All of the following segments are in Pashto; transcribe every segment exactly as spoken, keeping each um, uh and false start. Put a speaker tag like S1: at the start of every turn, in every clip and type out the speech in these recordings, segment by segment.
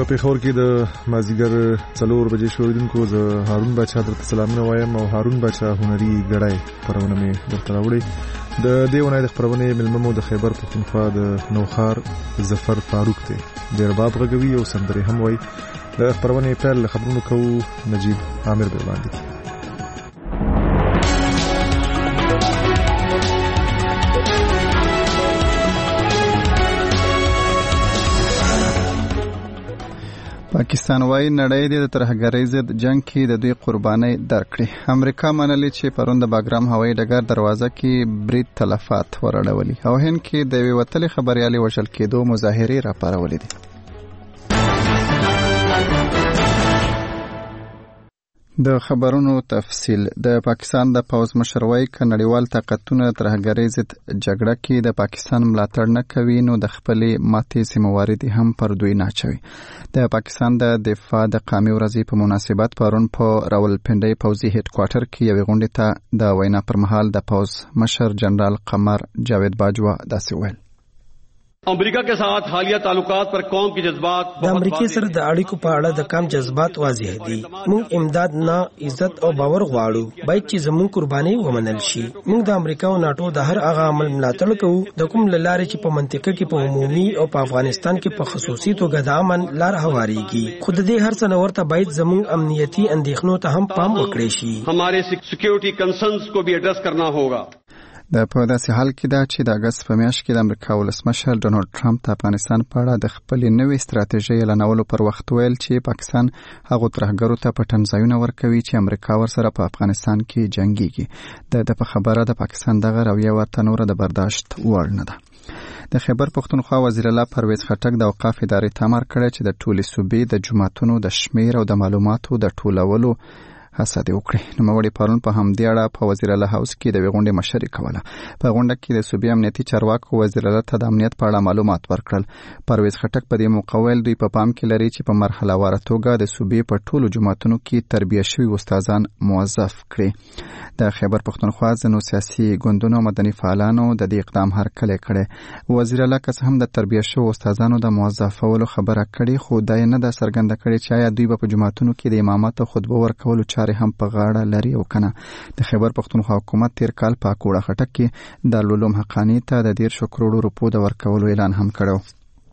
S1: پیښور کې د مازیګر څلور بجې شوریدونکو زه هارون بچا درته سلامونه وایم او هارون بچا هنري ګړای خپرونه مې درته راوړې د دې ونې د خپرونې ملمه مو د خیبر پښتونخوا د نوخار ظفر فاروق دی د رباب غږوي او سندرې هم وایي د خپرونې پیل خبرونه کوو نجیب عامر به وړاندې
S2: پاکستان وايي نړۍ د ترهګرۍ ضد جنگ کې د دوی قرباني درکړي. امریکا منلي چې پرون د باګرام هوایي ډګر دروازه کې برید تلفات ورړولي او هند کې د یوې وتلې خبريالې وژل کېدو مظاهرې راپارولې دي. د خبرونو تفصیل. د پاکستان د پوز مشر وايي ک نړیوال طاقتونه ترهګرۍ ضد جګړه کې د پاکستان ملاتړ نه کوي نو د خپلې ماتې ذمہواری هم پر دوی نه اچوي. د پاکستان د دفاع د قومي ورځې په مناسبت پرون په راولپنډۍ پوځي هډ کوارټر کې یوې غونډې ته د وینا پر مهال د پوز مشر جنرال قمر جاوید باجوا داسې ویل:
S3: امریکا के साथ हालिया ताल्लुकात पर कौम के जज्बात
S4: د امریکای سره د اړیکو په اړه د کم جذبات واضح دي. موږ امداد نه عزت او باور غواړو باید چې زموږ قرباني ومنل شي. موږ د امریکا او ناتو د هر هغه عمل ملاتړ کوو د کوم لارې چې په منطقه کې په عمومي او په افغانستان کې په خصوصي توګه د امن لار هواريږي. خود دې هر څه نورته باید زموږ امنیتي اندېښنو ته هم پام وکړي شي.
S3: हमारे सिक्योरिटी कंसर्न्स को भी एड्रेस करना होगा.
S2: د په داسې حال کې دا چې د اگست په میاشت کې د امریکا ولسمشر ډونالد ټرمپ د افغانستان په اړه د خپلې نوې ستراتیژۍ اعلانولو پر وخت ویل چې پاکستان هغو ترهګرو ته پټن ځایونه ورکوي چې امریکا ورسره په افغانستان کې جنګیږي. د په خبره د پاکستان دغه رویه ورته نوره د برداشت وړ نه ده. د خیبر پښتونخوا وزیر الله پرویز خټک د اوقاف ادارې تامر کړی چې د ټولې صوبې د جوماتونو د شمیر او د معلوماتو د ټولولو هڅه دې وکړي. نوموړي پرون په همدې اړه په وزیر الله هاوس کې د غونډې مشري کوله. په غونډه کې د صوبې امنیتي چارواکو وزیر الله ته د امنیت په اړه معلومات ورکړل. پرویز خټک په دې موقع ویل دوی په پام کې لري چې په مرحله واره توګه د صوبې په ټولو جوماتونو کې تربیه شوي استادان موظف کړي. د خیبر پښتونخوا ځینو سیاسي ګوندونو مدني فعالانو د دې اقدام هرکلی کړی. وزیر الله که څه هم د تربیه شوو استادانو د موظفولو خبره کړې خو دا یې نه ده څرګنده کړې چې آیا دوی به په جوماتونو کې د امامت او خطبه ورکولو چارې هم په غاړه لري او کنه. د خیبر پښتونخوا حکومت تیر کال په کوړه خټک کې د دارالعلوم حقانی ته د ډیر شو کروڑو روپو د ورکولو اعلان هم کړو.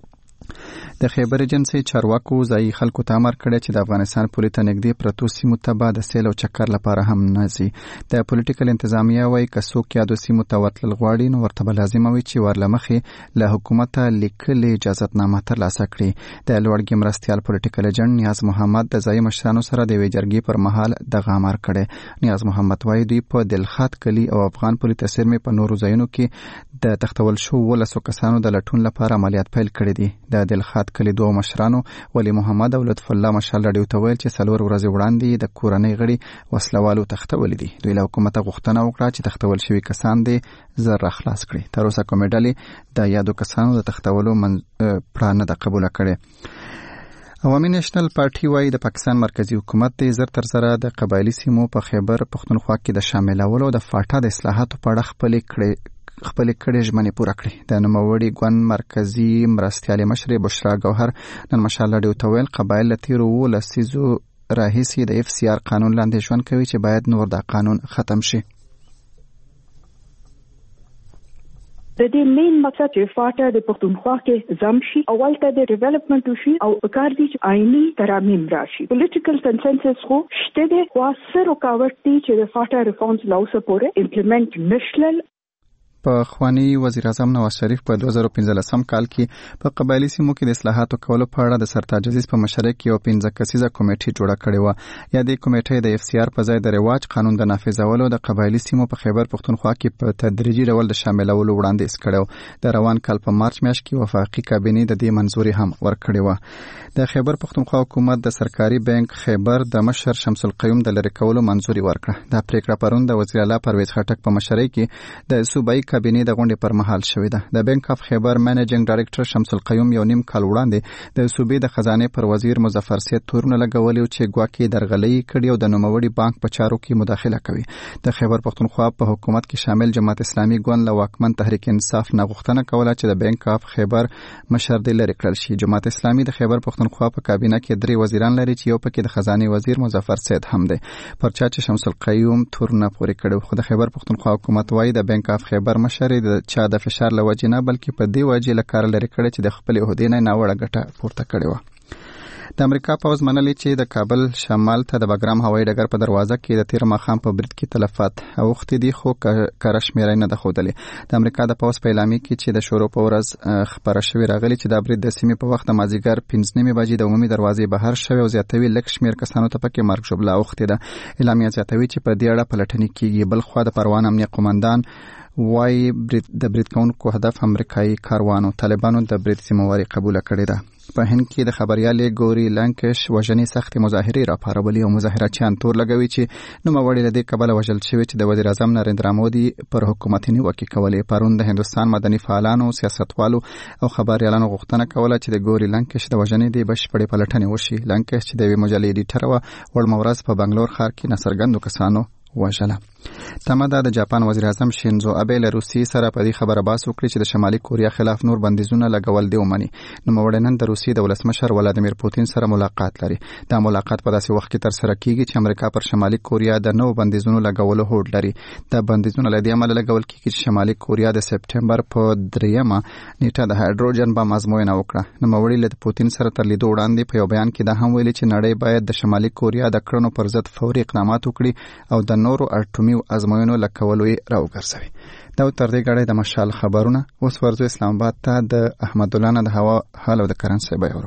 S2: د خیبر ایجنسی چارواکو ځایي خلکو ته امر کړی چې د افغانستان پولې ته نږدې پرتو سیمو ته به د سیل او چکر لپاره هم نه ځي. د پولیټیکل انتظامیه وایي که څوک یادو سیمو ته ورتلل غواړي نو ورته به لازمه وي چې ورله مخې له حکومته لیکلې اجازتنامه ترلاسه کړي. د لوړګي مرستیال پولیټیکل ایجنټ نیاز محمد د ځایي مشرانو سره د یوې جرګې پر مهال دغه امر کړی. نیاز محمد وایي دوی په دلخات کلي او افغان پولې ته سرمې په نورو ځایونو کې د تختول شو ولسو کسانو د لټون لپاره عملیات پیل کړي دي. د دلخات کلي دوه مشرانو ولی محمد او لطف الله مشال راډیو ته ویل چې څلور ورځې وړاندې د کورنۍ غړي وسلوالو تختول دي. دوی له حکومته غوښتنه وکړه چې تختول شوي کسان دي زر خلاص کړي. تر اوسه کومې ډلې د یادو کسانو د تختولو پړه نه ده قبوله کړې. عوامي نېشنل پارټي وايي د پاکستان مرکزی حکومت د زر تر زره د قبایلی سیمو په خیبر پښتونخوا کې د شاملولو د فاټا د اصلاحاتو په اړه خپلې کړې خپل کړي ژمنې پوره کړې. د نوموړي ګوند مرکزی مرستیال مشر بشرا ګوهر نن مشال راډیو ته ویل قبایل له تیرو ولسیزو راهیسې د اف سی آر قانون لاندې ژوند کوي چې باید نور دا قانون ختم شي.
S5: د دې مین مقصد چې فاټا د پښتونخوا کې زم شي او ولته د ډیولپمنٹ وشي او کار دي چې آئینی ترامیم راشي. پولیټیکل کنسنسس خو شته دی خو سره رکاوټ دي چې د فاټا ریفارمز لا اوسه پورې امپلیمنٹ نشلل.
S2: په خوانی وزیر اعظم نواز شریف په دوه زره پنځلسم کال کې په قبایلی سیمو کې د اصلاحاتو کولو په اړه د سرتاج عزیز په مشرۍ کې یو پنځه کسیزه کمیټه جوړه کړې و. یا د کمیټې د اف سی آر په ځای د رواج قانون د نافذولو د قبایلی سیمو په خیبر پښتونخوا کې په تدریجي ډول د شاملولو وړاندیز کړو. د روان کال په مارچ میاشت کې وفاقي کابینې د دې منځوري هم ورکړې و. د خیبر پښتونخوا حکومت د سرکاري بانک خیبر د مشر شمس القیوم د لری کولو منځوري ورکړه. دا پریکړه پرون د وزیر الله پرویز خټک په مشرۍ کې د صوبایي کابینې د غونډې پر مهال شوې ده. د بانک اف خیبر منیجینګ ډایریکټر شمس القیوم یو نیم کال وړاندې د صوبې د خزانه پر وزیر مظفر سید تورونه لګولي چې ګواکې درغلي کړي او د نوموړي بانک په چارو کې مداخله کوي. د خیبر پختونخوا په حکومت کې شامل جماعت اسلامي ګوند له واکمن تحریک انصاف نه غوښتنه کوله چې د بانک اف خیبر مشر دې لرې کړل شي. جماعت اسلامي د خیبر پختونخوا په کابینه کې درې وزیران لري چې یو پکې د خزانه وزیر مظفر سید هم دی. پر چا چې شمس القیوم تورونه پورې کړو، خو د خیبر پختونخوا حکومت وايي د بانک اف خیبر مشر د چا د فشار له وجې نه بلکې په دې وجې له کار لرې کړی چې د خپل عہدې نه ناوړه ګټه پورته کړې وه. د امریکا پوز منلي چې د کابل شمال ته د بګرام هوایي ډګر په دروازه کې د تیر ماښام په برید کې تلفات اوښتې دي، خو کره شمېرې نه ده ښودلې. د امریکا د پوز په اعلامیه کې چې د شروع په ورځ خپره شوې راغلي چې د برید د سیمې په وخت د مازدیګر پنځه نیمې بجې د عمومي دروازې بهر شوې او زیاتوي لږ شمېر کسانو ته پکې مرګ ژوبله اوښتې ده. اعلامیه زیاتوي چې په دې اړه پلټنې کېږي. بل خوا د پروان امنیه قومندان وايي د برید کوونکو هدف امریکایي کاروانو طالبانو د برید ذمہواري قبول کړې ده. په هند کې د خبريالې ګوري لانکش وژنې سختې مظاهرې راپارولې او مظاهرچیان تور لګوي چې نوموړي له دې کبله وژل شوي چې د وزیر اعظم نریندرا مودي پر حکومت نیوکې کولې. پرون د هندوستان مدني فعالانو، سیاستوالو او خبريالانو غوښتنه کوله چې د ګوري لانکش د وژنې د بشپړې پلټنې وشي. لانکش چې د یوې مجلې ایډیټر و وړمه ورځ په بنگلور ښار کې ناڅرګندو کسانو وژله. تمه ده د جاپان وزیر اعظم شینزو ابه له روسیې سره په دې خبره بحث وکړي چې د شمالي کوریا خلاف نور بندیزونه لګول دی ومني. نوموړی نن د روسیې د ولسمشر ولادیمیر پوتین سره ملاقات لري. دا ملاقات په داسې وخت کې ترسره کیږي چې امریکا پر شمالي کوریا د نوو بندیزونو لګولو هوډ لري. دا بندیزونه له دې امله لګول کیږي چې شمالي کوریا د سپټمبر په دریمه نیټه د هایدروجن بم ازموینه وکړه. نوموړی له پوتین سره تر لیدو وړاندې په یو بیان کې دا هم ویلي چې نړۍ باید د شمالي کوریا د کړنو پر ضد فوري اقدامات وکړي او د نورو اټومي ازموینو لکولو یې راوګرځوي. دا تر دې غړې د مشال خبرونه. اوس ورځو اسلام آباد ته د احمد الله نه د هوا حال او د کرنسي بیاورو.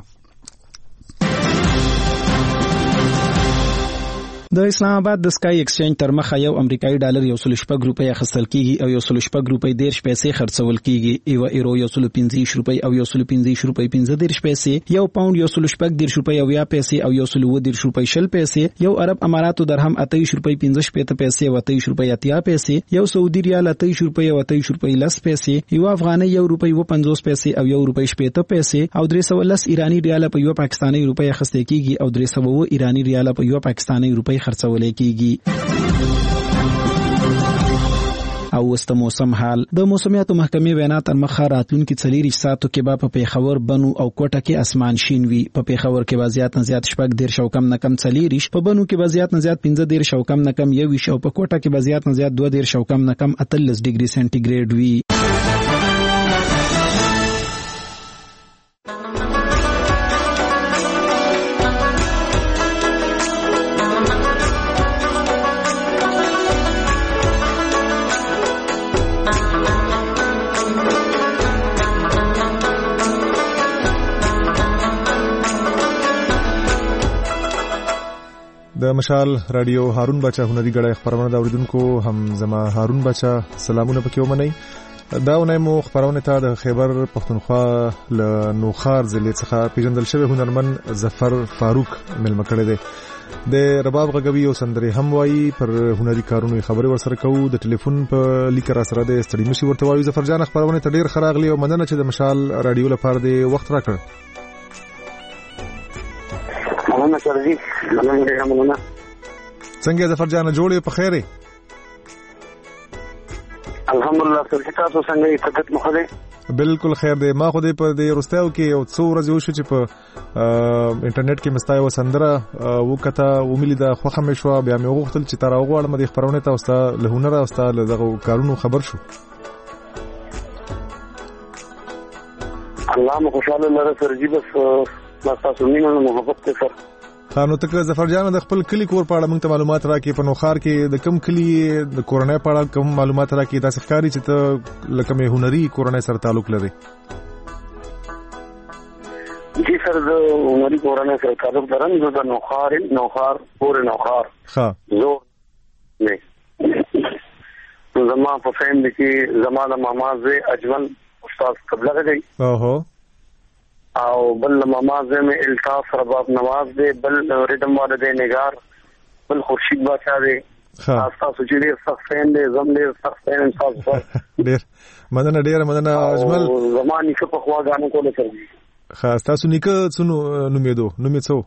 S6: د اسلام آباد د سکای ایکسچینج تر مخه یو امریکایي ډالر یو سل شپږ روپۍ اخیستل کیږي او یو سل شپږ روپۍ دیرش پیسې خرڅول کیږي. یو ایرو یو سل پنځه روپۍ او یو سل پنځه روپۍ پنځه دیرش پیسې. یو پاوند یو سل شپږ دیرش روپۍ او یا پیسې او یو سل اووه دیرش روپۍ شل پیسې. یو عرب اماراتو درهم اتهیش روپۍ پنځه شپېته پیسې او اتهیش روپۍ اتیا پیسې. یو سعودي ریال اتهیش روپۍ او اتهیش روپۍ لس پیسې. یو افغاني یو روپۍ و پنځوس پیسې او یو روپۍ شپېته پیسې او درې سوه لس ایرانی ریال په یو پاکستاني روپۍ اخیستل کیږي او درې سوه اووه ایرانی ریال په یو پاکستاني روپۍ خرڅول کیږي. او وست موسم حال. د موسمیاتو محکمې وینا تر مخه راتلونکي څلور ساعتو کې به په پیښور، بنو او کوټه کې اسمان شین وي. په پیښور کې به زیات نه زیات شپږ دیرش او کم نه کم څلور، په بنو کې به زیات نه زیات پنځه دیرش او کم نه کم یو او په کوټه کې به زیات نه زیات دوه دیرش او کم نه کم اتلس ډیګري سنټیګریډ وي.
S1: د مشال رادیو هارون بچا هنري غړې خبرونه دا اوریدونکو هم زما هارون بچا سلامونه پکې ومنئ. دا ونه مو خبرونه ته د خیبر پختونخوا له نوخار ضلع څخه پیژندل شوی هنرمن ظفر فاروق ملمه کړی دی. د رباب غږوي او سندرې هم وایي. پر هنري کارونو خبرې ورسره کوو. د ټلیفون په لیکه را سره د ستړي مشي ورته وایو. ظفر جان خبرونه ته ډیر خراغلی او مننه چې د مشال رادیو لپاره د وخت راکړ.
S7: مننه سرجی، مننه ډیره مننه.
S1: څنګه ظفر جان جوړې په خیره؟
S7: الحمدلله. سرجی تاسو څنګه یې؟ طبیعت مو ښه دی؟
S1: بالکل خیر دی. ما خو دې په دې وروستیو کې یو څو ورځې وشو چې په انټرنیټ کې مستا یو سندره وکړه وملي دا خوښه مې شوه. بیا مې وغوښتل چې تر هغه غواړم دې خبرونه ته وستا له هنر او وستا له دغه کارونو خبر شو.
S7: الله مو خوشاله لره سرجی. بس تاسو مینه او محبت ته سره
S1: خانو تک ظفر جان د خپل کلی کور په اړه موږ ته معلومات راکې. په نوخار کې د کم کلی د کورنۍ په اړه کوم معلومات راکې؟ تاسو ښکاری چې ته لکه مې هنري کورنۍ سره تعلق لري.
S7: جی سر، د هنري کورنۍ سره تعلق لرم. زه د نوخار نوخار پور نوخار ښه زه نه زما په فیملی کې زما د ماما زوی اجمل استاد قبله دی
S1: اوهو
S7: او بل ماما زوی مې الطاف رباب نواز دی، بل ریدم والده نگار، بل خورشید بادشاہ دی تاسو چې ډیر سخت فین دې زم ډیر سخت فین تاسو
S1: ډیر مننه ډیر مننه اجمل
S7: زماني څه په خوا غانو کوله سره
S1: خاص تاسو نیکه څنو نومېدو نومې څو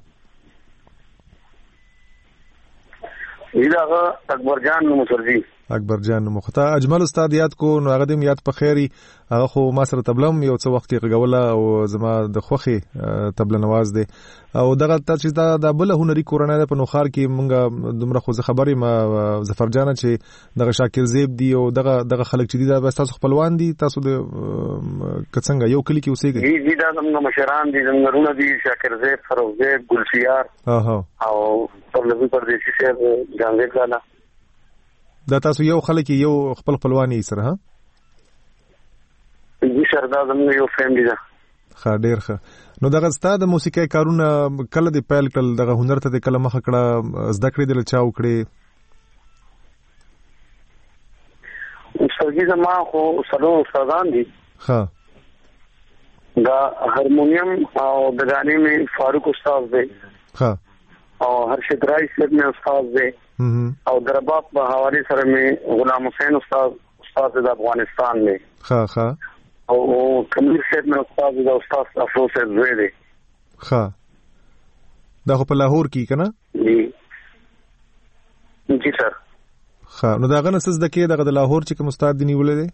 S7: ایداغه اکبر جان نو مسرجی
S1: اکبر جان نو مخته اجمل استاد یاد کو نو هغه دې یاد په خیری هغه خو ما سره تبلم یو څو وخت کې غوله او زما د خوخي تبل نواز دی او دغه چې دا د بل هنري کورونه په نوخار کې مونږه دومره خو خبرې ما ظفر جان چې دغه شاکر زیب دی او دغه دغه خلک چې دی دا تاسو خپلوان دي تاسو د کڅنګ یو کلی کې اوسېږي
S7: دي دي دا زموږ مشران دي زموږ رونه دي شاکر زیب فروز زیب ګلسیار
S1: ها
S7: او پرلوی پردیسی شهر جانګه کاله
S1: دا تاسو یو خلک یو خپل خپلوانی سره ها
S7: دي سردا زموږ یو فیملی ده
S1: ښه ډیر ښه نو دغه ستاسو د موسیقي کارونه کله دی پیل کړل دغه هنر ته کله مخ کړه زده کړې دل چاو کړې
S7: سرګي زما خو سلو استادان دي
S1: ها
S7: دا هارمونیم او د غانې می فاروق استاد دی
S1: ها
S7: او هرشد رائس می استاد دی او درباب په حواله سره می غلام حسین استاد استاد د افغانستان دی
S1: ها ها
S7: او کمیر صاحب می استاد د استاد افروز زوی دی
S1: ها دا خو په لاهور کې کنه
S7: جی جی سر
S1: ها نو دا غنه سز د کې دغه د لاهور چې کوم استاد دی نیولې دی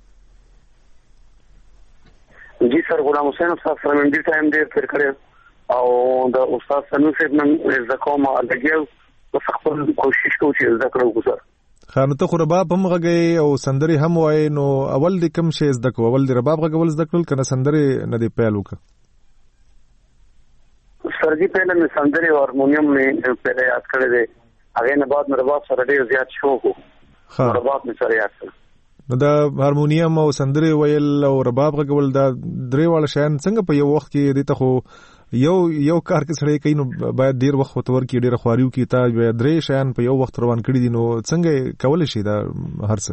S7: جی سر غلام حسین استاد سره من دې ټایم دی تر کړه او د استاد سنو صاحب نن زکوما لګیو خپل کوشش کوو چې زده کړو ګسر
S1: خانو ته خو رباب هم غږی او سندري هم وای نو اول د کم شی زده کو اول د رباب غږول زده کړل کنه سندري نه دی پیل وک
S7: سرجی پہلے میں سندري او هارمونیم میں پہلے یاد کړی دی هغه نه بعد رباب سره ډیر زیات شوق وو رباب می سره یاد کړ
S1: نو دا هارمونیم او سندري ویل او رباب غږول دا درې واړه شیان څنګه په یو وخت کې دي ته خو یو یو کار کې سره کوي نو باید ډیر وخت وتور کې ډیر خواریو کې تا درې شیان په یو وخت روان کړی دي نو څنګه کول شي دا هرڅه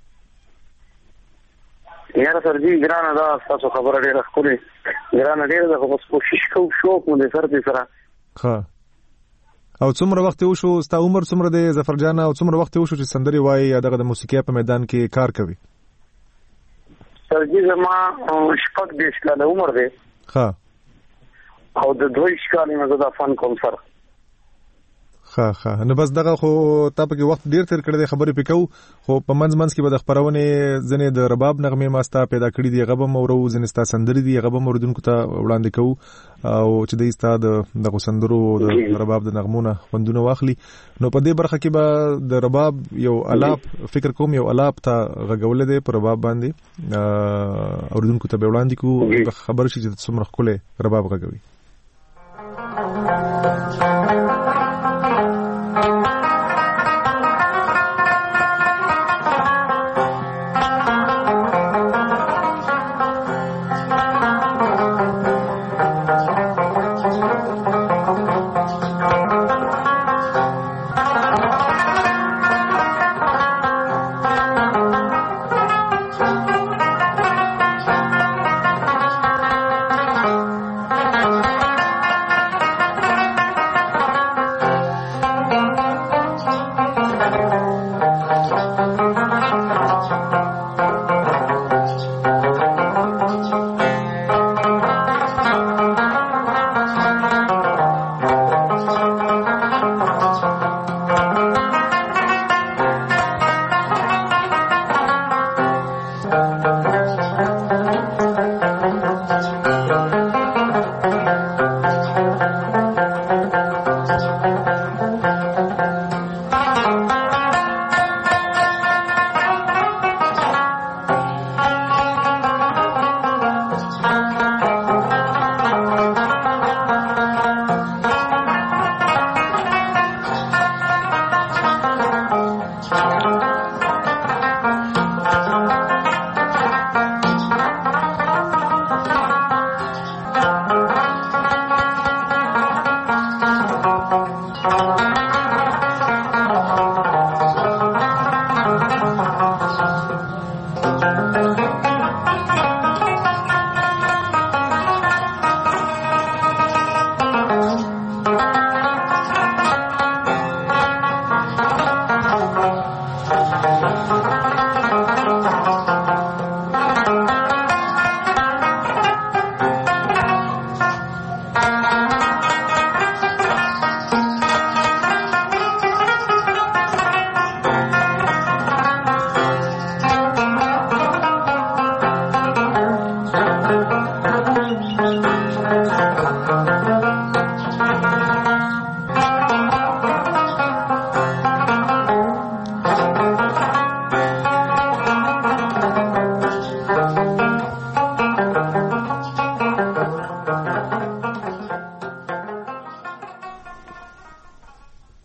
S7: یاره سرجی ګرانه دا تاسو خبره ډیره خوري ګرانه ډیره د کوشش کوو شوق مو دې سره دې سره
S1: ها او څومره وخت وشو ستا عمر څومره دی ظفر جان او څومره وخت وشو چې سندري وای یا دغه د موسیقي په میدان کې کار کوي
S7: سرجی زما شپږ دیش کاله عمر دی
S1: ها
S7: او د دوی ښکاري مزه د فن کوم سره
S1: ها ها نو بس دغه خو تاسو کې وخت ډیر تر کړی خبرې پکاو خو په منځ منځ کې به د خبرونه ځنې د رباب نغمه ماستا پیدا کړی دی غبم او رو ځنې ستا سندري دی غبم اوردونکو ته وړاندې کوو او چې د استاد د غسندرو د رباب د نغمونه خوندونه واخلي نو په دې برخه کې به د رباب یو الاپ فکر کوم یو الاپ ته غږول دی پر رباب باندې اوردونکو ته به وړاندې کوو خبر شي چې څومره کوله رباب غږوي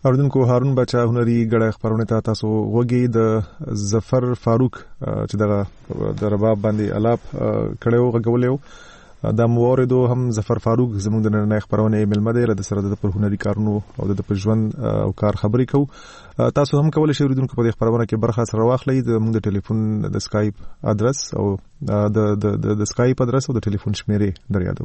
S1: اوردونکو هارون بچا هنري غړې خبرونه ته تاسو وګي د ظفر فاروق چې دغه د رباب باندې الاپ کړو غوړیو د موردو هم ظفر فاروق زموږ د نړۍ خبرونه ایمیل مده د سره د پر هنري کارونو او د پر ژوند او کار خبرې کو تاسو هم کولای شئ اوردونکو په خبرونه کې برخه سره واخلئ د موږ د ټلیفون د سکایپ ادرس او د د د سکایپ ادرس او د ټلیفون شمیرې دریادو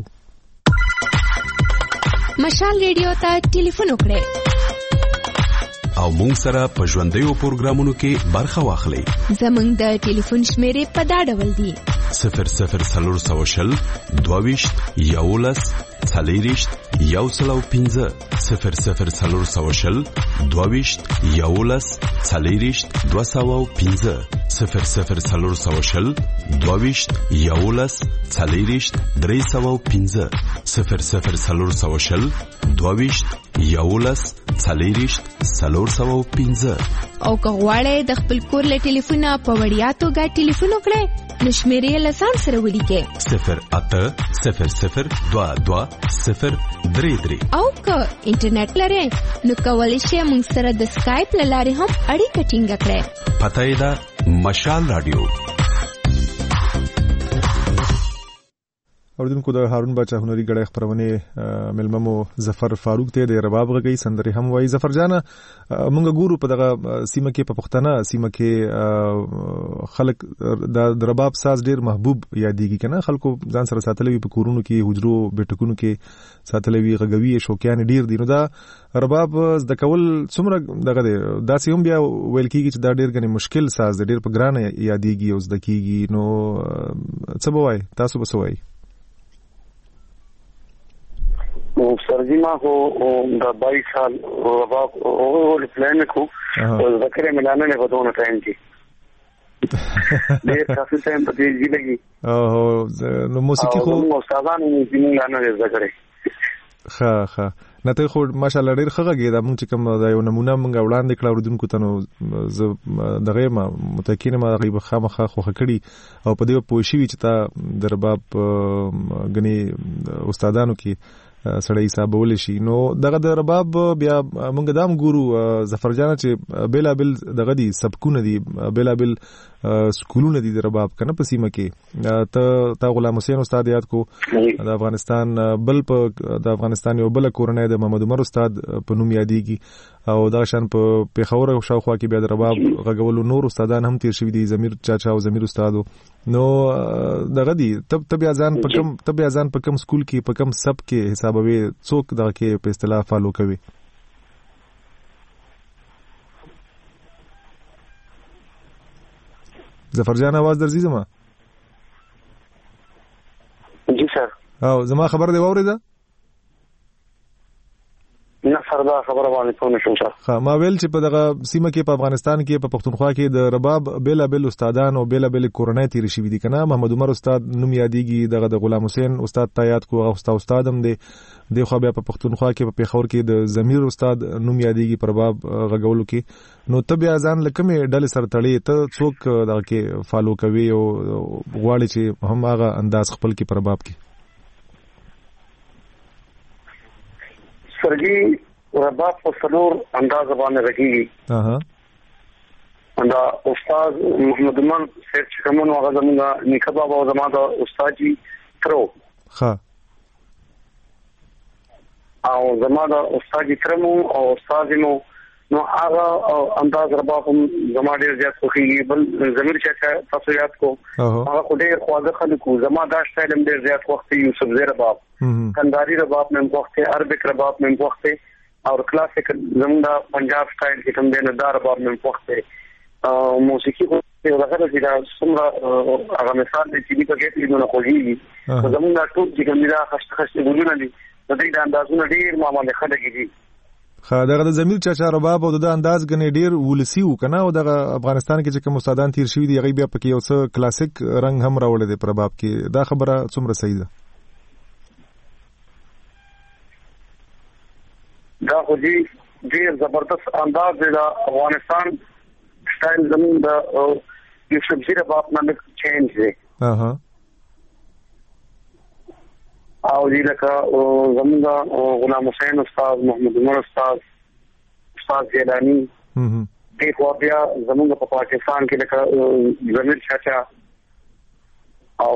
S8: مشال ریډیو ته ټلیفون وکړئ
S9: او مونږ سره په ژوندیو پروګرامونو کې برخه واخلئ.
S8: زمونږ د ټلیفون شمیرې په دا ډول دي:
S9: صفر صفر څلور سوه شل دوه ویشت یولس څلېرویشت یو سل او پنځه صفر صفر څلور سوه شل دوه ویشت یولس څلېرویشت دوه سوه او پنځه صفر صفر څلور سوه شل دوه ویشت یولس څلېرویشت درې سوه او پنځه صفر صفر څلور سوه شل دوه ویشت یولس څلېرویشت څلور سوه او پنځه.
S8: او که غواړئ د خپل کور له ټلیفونه په وړیا توګه ټلیفون وکړئ نو شمیرې له ځان سره ولیکئ:
S9: صفر اته صفر صفر دوه دوه صفر درې درې.
S8: او که انټرنیټ لرئ نو کولی شئ موږ سره د سکایپ له لارې هم اړیکه ټینګه کړئ.
S9: پته یې ده مشال رادیو.
S1: اوردونکو د هارون بچا هنري غړې خبرونه ملممو ظفر فاروق ته د رباب غږی سندري هم وای. ظفر جانا مونږ ګورو په دغه سیمه کې په پښتنه سیمه کې خلک د رباب ساز ډیر محبوب یادېږي کنه. خلکو ځان سره ساتلوي په کورونو کې حجرو بیٹکونو کې ساتلوي غږوي شوقیان ډیر دي. نو دا رباب د کول څومره دغه دا سیم بیا ویل کیږي چې دا ډیر غني مشکل ساز ډیر په ګرانه یادېږي او زده کیږي. نو څه بوای تاسو بسوي؟
S7: سرجی ما هو دا بائیس سال رباب او پلان کو ذکر ملانا نے بدون ٹائم کی ډیر کافي ټایم په دې کې لګي.
S1: او نو موسیقي خو
S7: استادانو موږ ملانا نه ذکر
S1: ښه ښه نته خو ماشاءالله ډیر ښه غږی دا مونږ چې کوم دا یو نمونه مونږ وړاندې کړو اوردونکو ته نو زه دغه ما متکینه ما غیب خامخه خو خکړی او په دې پوه شي چې تا د رباب غني استادانو کې سړی حسابول شي. نو دغه د رباب بیا مونږ دام ګورو ظفر جان چې بیلا بل دغه دي سبکونه دي بیلا بل سکولونه دي د رباب کنه په سیمه کې. ته تا غلام حسین استاد یاد کو د افغانستان بل په د افغانستان یو بل کورنۍ د محمد عمر استاد په نوم یادېږي او دا شان په پیښور او شاوخوا کې بیا د رباب غږولو نور استادان هم تیر شوي دي زمیر چاچا او زمیر استادو. نو دغه دي تب تب ځان په کم تب ځان په کم سکول کې په کم سب کې حسابوي څوک دغه کې په اصطلاح فالو کوي؟ ظفر جان आवाज درځي زما؟
S7: جی سر.
S1: او زما خبر دی واورېده؟
S7: نه فردا خبره باندې پوه نشم سر.
S1: ها ما ویل چې په دغه سیمه کې په افغانستان کې په پښتونخوا کې د رباب بیلا بیل استادان او بیلا بیل کورنۍ تیر شي دي کنه. محمد عمر استاد نوم یادېږي دغه د غلام حسین استاد ته یاد کو او استاد هم دی د خو بیا په پښتونخوا کې په پیښور کې د زمیر استاد نوم یادېږي پر رباب غږولو کې. نو ته بیا ځان لکمه ډلې سره تړې ته څوک دغه کې فالو کوي او غواړي چې هم هغه انداز خپل کې پر رباب کې؟
S7: سرجی رباب په څلور انداز باندې راځي.
S1: اها
S7: دا استاد محمد عمر سیر چې کومو هغه زموږ نیکه بابا او زموږ د استاد جی ترو
S1: ښه
S7: او زموږ د استاد جی ترمو او استاد نو نو هغه انداز رباب هم زموږ ډیر زیات خوښیږي. بل زمیر چې تاسو یاد کو هغه خو ډیر خواږه خلکو زموږ دا سټایل هم ډیر زیات خوښي یوسف زیر رباب کنداری رباب مې خوښته عربک رباب مې خوښته اور کلاسیک زموږ پنجاب سټایل کې کوم دی دار رباب مې خوښته او موسیقي خو هغه د دا څومره هغه مثال دی چې په کې دې نه خوږي زموږ ټول چې کوم دا خشت خشت ګلونه دي د دې د اندازونو ډیر معاملې خلک دي.
S1: خا دغه د زمیر چاچا رباب او د انداز غني ډیر ولسی و کنه او دغه افغانستان کې چې کوم استادان تیر شوی دی هغه بیا پکې یو څه کلاسیک رنگ هم راوړل دی پر رباب کې. دا خبره څومره صحیح ده؟
S7: دا خو دې ډیر زبردست انداز دی د افغانستان سټایل زموږ د یوسف زیر رباب نه چینج دی.
S1: اها
S7: او دې لکه زموږ غلام حسین استاد محمد عمر استاد استاد جیلانی د خو بیا زموږ په پاکستان کې لکه زمیر چاچا او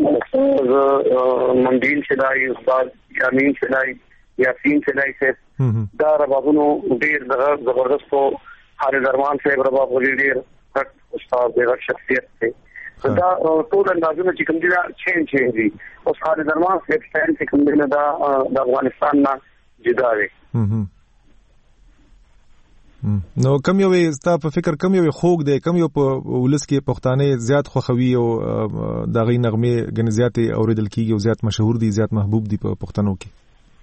S7: مندیل شدای استاد یامین شدای یاسین شدای سے دا ربابونو ډیر زبردست حال درمان سے رباب ډیر غټ استاد ډیر شخصیت ته دا ټول اندازونه چې کوم دي چین چین دي او حال درمان سے فین چې کوم دي دا د افغانستان نه جدا دي.
S1: نو کم یو ستا په فکر کم یو خوګ دی کم یو په ولس کې پښتانه زیات خوخوي او د غي نغمه غن زیات اوریدل کیږي او زیات مشهور دي زیات محبوب دي په پښتنو کې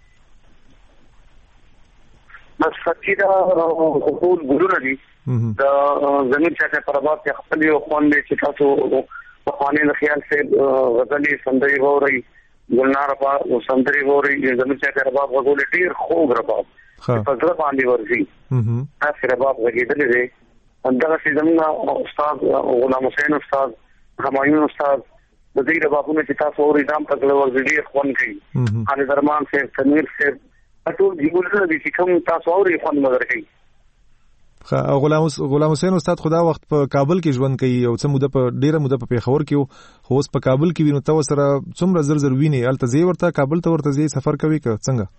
S7: بس فکر خپل ګورونه دي دا زمين چې په رباط کې خپل یو خوان دي چې تاسو په خوانې د خیال سره غزلې سندري ووري ګلنار په سندري ووري زمين چې په رباط غوول ډیر خوږ رباط په ځل باندې ورځي تاسو رباب غږیدل دي اندغه چې زموږ استاد غلام حسین استاد همایون استاد د دې ربابونو چې تاسو اوري دام په ځل ورځي خوان کوي علي درمان سے تنویر سے ټول دیګول دي چې کوم تاسو اوري خوان مگر کوي.
S1: غلام غلام حسین استاد خدا وخت په کابل کې ژوند کوي او څه موده په ډیره موده په پیښور کې خو اوس په کابل کې وینو تاسو سره څومره زر زر ویني الته زی ورته کابل ته ورته زی سفر کوي که څنګه؟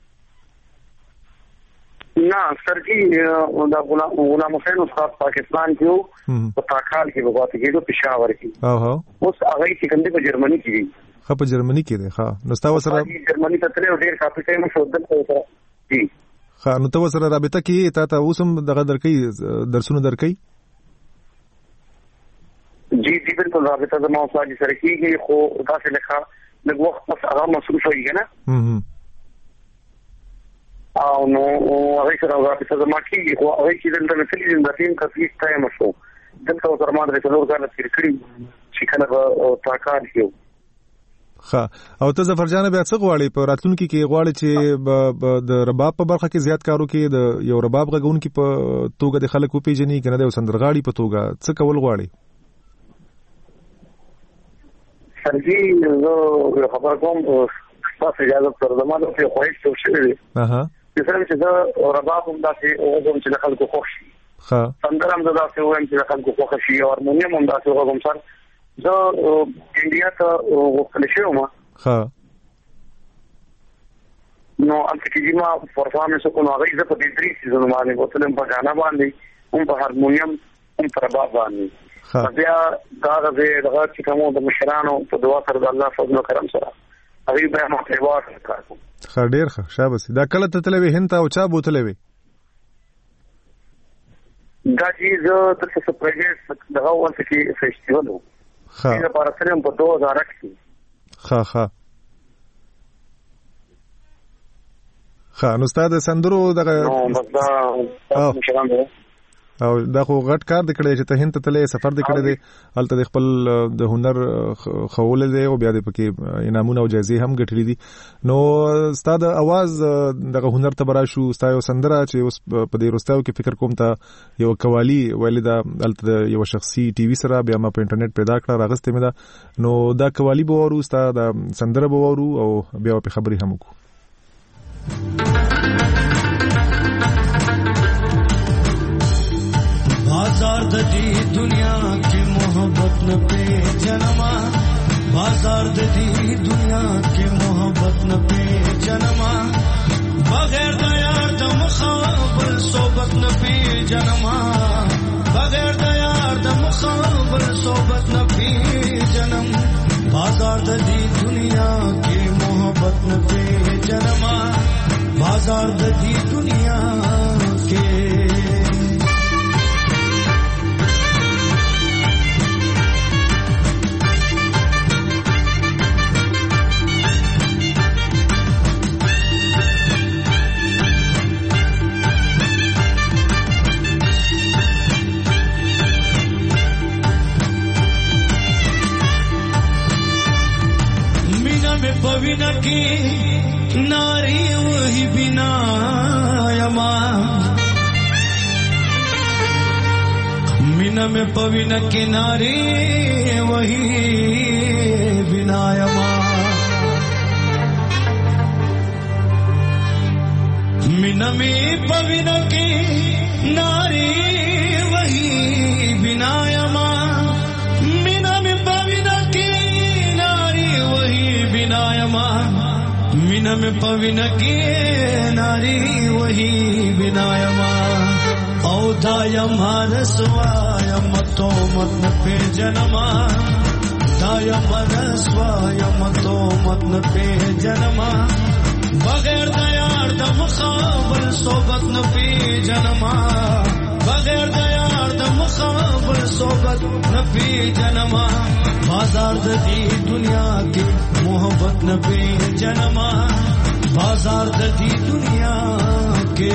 S7: نه سرجی دا غلام حسین استاد پاکستان کې په تاکال کې وګاته کېدو پېښور کې
S1: او هو
S7: اوس هغه چې کوم په جرمني کې دي
S1: خو په جرمني کې دي ښه نو تاسو سره
S7: جرمني ته تلو ډیر کافي ټایم شو دلته دي
S1: ښه نو تاسو سره رابطه کې تا ته اوسم دغه درکې درسونه درکې
S7: جی جی بالکل رابطه زموږ سره سره کېږي خو تاسو لکه لږ وخت پس هغه مصروف وي نه او نو هغه سره رابطه زما کېږي خو هغه چې دلته مثلي د ټیم کافي ټایم شو دلته سره ما د څلور کال تیر کړی چې کله به تاکار شو.
S1: ښه او ته ظفر جان بیا څه غواړي په راتلونکي کې غواړي چې د رباب په برخه کې زیات کارو کې د یو رباب غږونکي په توګه د خلکو پیژني کنه د سندرغاړي په توګه څه کول غواړي؟
S7: سرجی زه خبر کوم تاسو اجازه تر زمانه په خوښ شو شوی
S1: اها
S7: مثلا چې دا رباب هم داسې اوغم چې خلکو خوښ شي
S1: ښه
S7: سندرم دا داسې وایم چې خلکو خوښ شي او هارمونیم هم داسې اوغم سر زه انډیا ته وکړل شوم
S1: ښه
S7: نو انت کې ما پرفارمنس کو نو هغه زه په دې درې سيزونو باندې وتلم په غانا باندې هم په هارمونیم هم په رباب باندې بیا دا غوې دغه چې کومو د مشرانو په دعا سره د الله فضل او کرم سره هغه به ما په واه کړو.
S1: ښه ډیر ښه شابه دا کله ته تلوي هند ته او چا بوتلوي
S7: دا چې زه د څه پروژې دغه وخت کې فېسټیوال وو ښه دا په سره په دوه هزار کې
S1: ښه ښه ښه نو ستاسو سندرو دغه
S7: نو بس دا مشران
S1: او دا خو غټ کار د کړی چې ته هند ته تلې سفر د کړی دی الته د خپل د هنر خول دی او بیا د پکې انعامونه او جایزې هم ګټلې دي نو ستاسو د आवाज دغه هنر ته برا شو ستاسو سندره چې اوس په دې روستاو کې فکر کوم ته یو قوالی ولیدا الته یو شخصي ټي وي سره بیا ما په انټرنیټ پیدا کړه راغسته مې دا نو دا قوالی به ورو ستاسو د سندره به ورو او بیا په خبري هم وکړو.
S10: بازار د دې دنیا کې محبت نه په جنما بازار د دې دنیا کې محبت نه په جنما بغیر د یار د مخابل صحبت نه په جنما بغیر د یار د مخابل صحبت نه په جنم بازار د دې دنیا کې محبت نه په جنما بازار د دې دنیا کې पविना की नारी वही बिना यमा मीना में पविना की नारी वही बिना यमा मीना में पविन की नारी वही बिनायमा मीना में पविन की नारी वही बिनायमा मीना में पविन की नारी वही बिनायमा औदायमा रसवायम तो मत पे जन्मा दायम रसवायम तो मत पे जन्मा बगैर दयार द मुखाबल सोबत न पी जन्मा बगैर दयार द मुखाबल सोबत न पी जन्मा बाजार द दी दुनिया की मोहब्बत न पी जन्मा बाजार द दी दुनिया के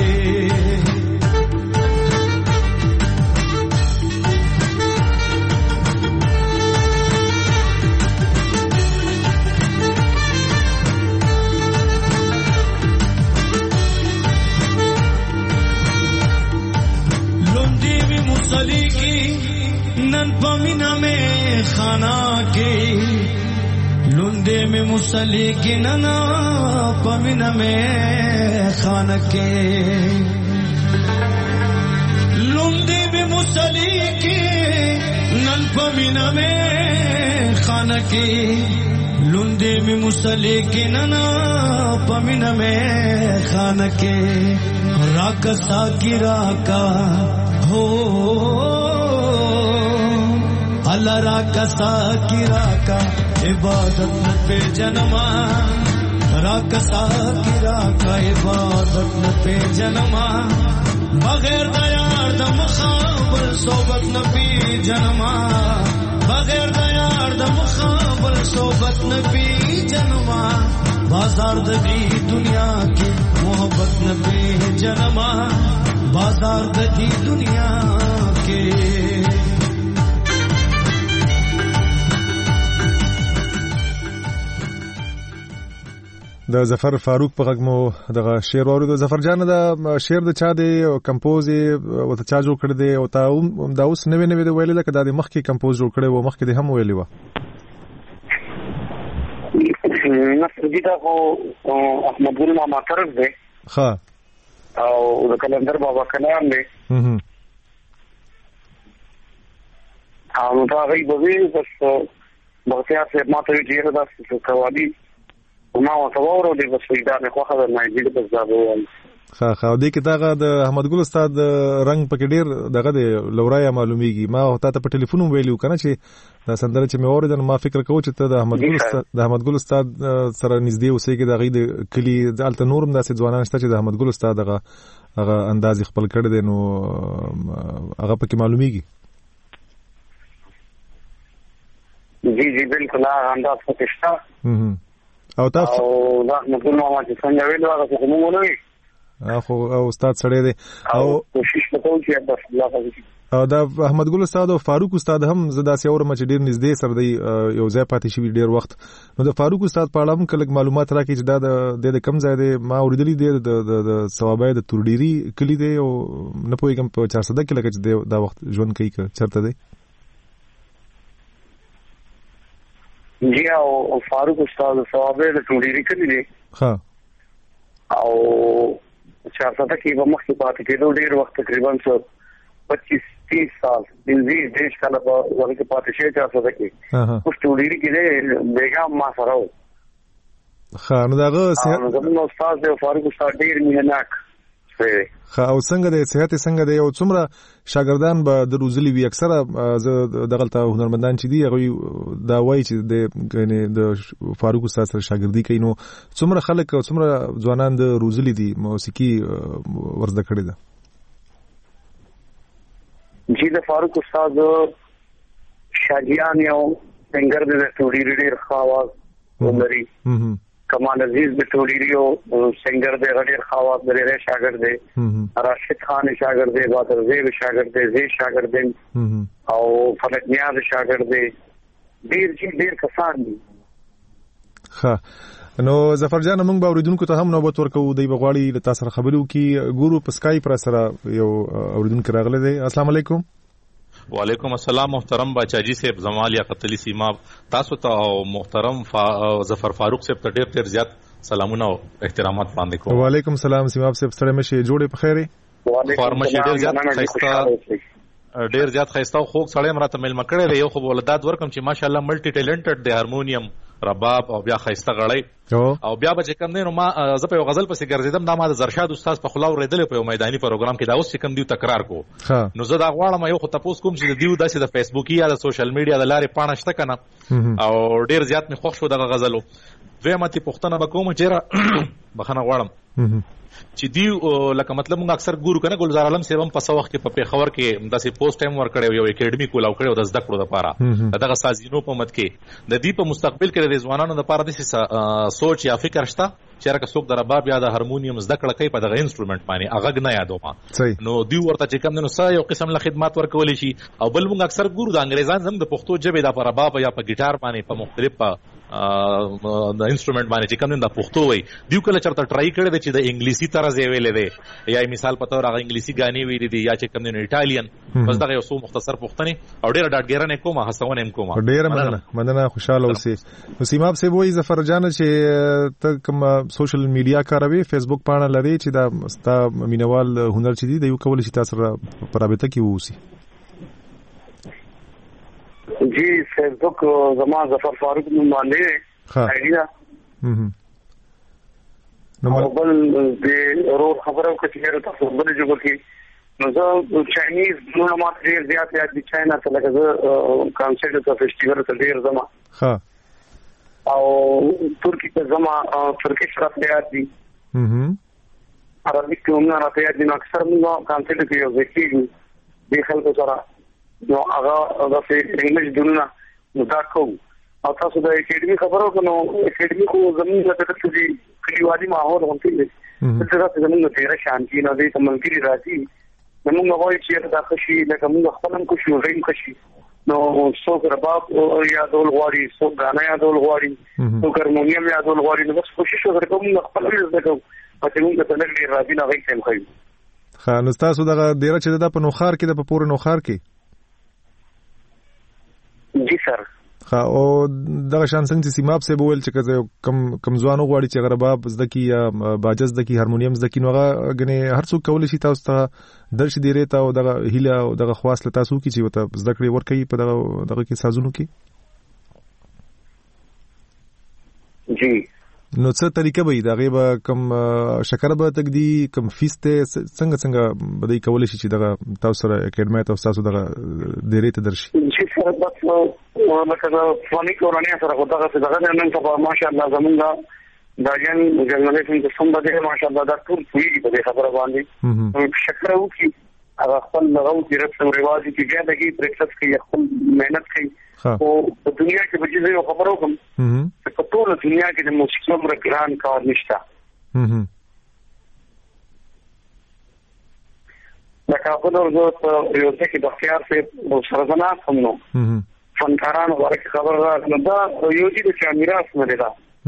S10: मुसली की नन पमीना में खाना के लुंदे में मुसली की नना पमीना में खाना के लुंदे में मुसली की नन पमीना में खाना के लुंदे में मुसली की नना पमीना में खाना के राकसा की राका हो अल्लाह राकसा की राका इबादत न पे जन्मा राकसा की राका इबादत न पे जन्मा बगैर दयार द मुखाबल सोबत न पी जन्मा बगैर दयार द मुखाबल सोबत न पी जन्मा बाजार द दी दुनिया की मोहब्बत न पी जन्मा बाजार द दी दुनिया के
S1: د ظفر فاروق په غږ مو دغه شعر واورېدو. ظفر جان دا شعر د چا دی او کمپوز یې ورته چا جوړ کړی دی او تا دا اوس نوې نوې دی ویلې ده که دا د مخکې کمپوز جوړ کړی و مخکې دې هم ویلې وه؟
S7: نصرالدین دا خو احمد ګل ماما طرف دی
S1: ښه
S7: او د کلندر بابا کلام دی او نو دا هغوی به وي بس بختیار صاحب ما ته وي چې یاره داسې قوالي ما ورته واورېدې بس وایي دا مې خوښه ده نایجیري بس دا به ووایم.
S1: ښه ښه او دې کې دغه د احمد ګل استاد رنګ پکې ډېر دغه دی لورایه معلومیږي. ما تا ته په ټلیفون هم ویلي وو که نه چې دا سندره چې مې واورېده نو ما فکر کوو چې ته د احمد ګل استاد د احمد ګل استاد سره نږدې اوسېږې د هغوی د کلي هلته نور هم داسې ځوانان شته چې د احمد ګل استاد هغه هغه انداز یې خپل کړی دی نو هغه پکې معلومیږي.
S7: جی جی بالکل هغه انداز پکې شته
S1: او تاسو
S7: او دا احمد ګل ماما چې څنګه ویلو هغه څه موږ ونه وي
S1: خو او استاد سړی دی
S7: او کوشش وکړو چې بس الله تعالی
S1: او دا احمد ګل استاد او فاروق استاد هم زه داسې اورم چې ډېر نږدې سره دی یو ځای پاتې شوي ډېر وخت. نو د فاروق استاد په اړه هم که لږ معلومات راکړي چې دا د د کوم ځای دی؟ ما اورېدلي دی د ثوابای د تورډیري کلي دی او نه پوهېږم په چارسده کې لکه چې دا وخت ژوند کوي که چېرته دی؟
S7: جی او فاروق استاد ثوابای د تورډیري کلي دی
S1: ښه
S7: او چارسده کې به مخکې پاتې کېدو ډېر وخت تقریبا پچیس تیس سال پنځه دېرش کاله به هغې کې پاتې شوی چارسده کې اوس تورډیري کې دی بیګا ما سره و.
S1: ښه نو د هغه
S7: زموږ استاد دی فاروق استاد ډېر مینهناک شوی دی.
S1: ښه او څنګه دی صحت یې څنګه دی او څومره شاګردان به د روزلي وي؟ اکثره زه دغلته هنرمندان چې دي هغوی دا وایي چې د فاروق استاد سره شاګردي کوي. نو څومره خلک او څومره ځوانان د روزلي دي موسیقي ورزده کړې ده؟
S7: جی د فاروق استاد شاګیان یو سنگر دی د ټوډیري ډېر ښه اواز لري. کمال عزیز د ټوډیري یو سنگر دی هغه ډېر ښه اواز لري ډېر شاګرد دی. راشد خان شاګرد دی بادر زیب شاګرد دی زی شاګرد دی او فلک نیاز شاګرد دی. ډېر چې ډېر کسان دي.
S1: ښه نو ظفر جان موږ به اورېدونکو ته هم نوبت ورکوو. دوی به غواړي له تا سره خبرې وکړي. ګورو په سکایپ را سره یو اورېدونکی راغلی دی. السلام علیکم.
S11: وعلیکم السلام محترم باچاجي صاحب زما لیاقت علي سیما تاسو ته او محترم ظفر فاروق صاحب ته ډېر ډېر زیات سلامونه او احترامات وړاندې کوم.
S1: وعلیکم السلام سیماب صاحب، ستړي مشه، جوړې په خیره؟
S11: فارمشي ډیر زیات خسته ډیر زیات خسته او خوږ سړی مراته ملما کړی دی. یو خو ولادت ورکم چې ماشاءالله ملټي ټیلنټډ دی، هارمونیم، رباب او بیا خسته غړی او بیا به چې کم دی نو ما زه په یو غزل پسې ګرځیدم، دا ما د زرشاد استاد په خلا اورېدلې په یو میداني پروګرام کې، دا اوس چې کم دیو تکرار کو نو زه دا غواړم یو خو تاسو کوم چې دیو داسې د فیسبوکي یا د سوشل میډیا د لارې پاڼه شته کنه او ډیر زیات می خوښ شو دغه غزلو. دویمه تی پښتنه وکوم چې را بخنه غواړم چې دی لکه مطلب موږ اکثر ګورو کنه ګلزار عالم صاحب په څو وخت کې په پیښور کې داسې پوسټ ټایم ور کړو، یو اکیډمي کولاو کړو د زده کړو لپاره دغه سازینو په مت کې د دې په مستقبل کې د ځوانانو لپاره د سوچ یا فکر شته چې راکه څوک د رباب یا د هارمونیم زده کړه کوي په دغه انسټرومنت باندې هغه نه یادوما نو دی ورته چې کم نو سا یو قسم له خدمات ورکول شي. او بل موږ اکثر ګورو د انګریزان زم د پښتو ژبې د رباب یا په ګیټار باندې په مختلف د انسټرومنت باندې چې کوم د پښتو وي دیو کله چرته ټرای کړی دی چې د انګلیسي طرز یې ویلې دی یا مثال په تور هغه انګلیسي غانې ویلې دي یا چې کوم د ایټالین، بس دغه یو څو مختصر پښتني او ډېر ډاډګیرانه کومه هڅونه هم کومه.
S1: ډېر مننه مننه خوشاله اوسئ. نو سیماب صاحب وایي ظفر جان چې ته کوم سوشل میډیا کاروي، فیسبوک پاڼه لري چې دا ستا مینوال هنر چې دی د یو کول شي تاسو سره په رابطه کې ووسی؟
S7: جی فیسبوک زما ظفر فاروق نوم باندې ایډیا نو بل د رور خبرو کې تاسو بل جوړ کې نو زه چاینیز نو ما ډیر زیات یاد دي چاینا ته لکه زه کانسرت ته فیسټیوال ته ډیر زما ها او ترکی ته زما ترکیش راته یاد دي هم عربي کومه راته یاد دي نو اکثر موږ کانسرت کې یو ځکه دی خلکو سره نو هغه د انګلیش دونه نو دا کوم او تاسو د اکیډمي خبرو کنو اکیډمي کو زمين د تدریسي کلیوالي ماحول غونډې دي چې تاسو زموږ د ډیر شانتي نه دي تمنګری راځي زموږ وایي چې دا خشي لکه موږ خپلم کو شو ریم خشي نو څو رباب یا دول غواړي څو غانا یا دول غواړي څو هارمونیم یا دول غواړي نو بس کوشش وکړو موږ خپل زده په موږ ته لګي راځي نه غوښتم خو
S1: ها نو تاسو دغه ډیر چې د په نوخار کې د په پور نوخار کې
S7: جی سر
S1: ها او دغه شان څنګه چې سیماب صاحب ویل چې کم کم ځوانو غواړي چې غرباب زدکی یا باجز زدکی هارمونیم زدکی نو هغه غني هر څوک کولای شي تاسو ته درش دی ریته او دغه هیله او دغه خواص له تاسو کې چې وته زدکړي ورکړي په دغه دغه کې سازونو کې
S7: جی
S1: نو څه طریقه به دا غیبه کم شکر به تقدی کم فیس ته څنګه څنګه بدای کولای شي چې دغه تاسو سره اکیډمي تاسو دغه ډیره ته درشي
S7: چې سره تاسو ورنکه فونی کورانیا سره دغه دغه نن ته ماشاءالله زمونږه دا جن جرنالیزم د څومره دی ماشاءالله دا ټول کوي په خبره باندې شکر او کی هغه خپل لغو کې رسم رواج کې بیا دغه پریکټس کوي خپل مهنت کوي او په دنیا کې به یو خبرو کوم چې په ټول دنیا کې د موسیقي عمر ګران کار نشته لکه په نور یو څه کې د خیار په سرزنا سمنو فنکاران ورکه خبر راغله دا یو دي چې میراث نه دی دا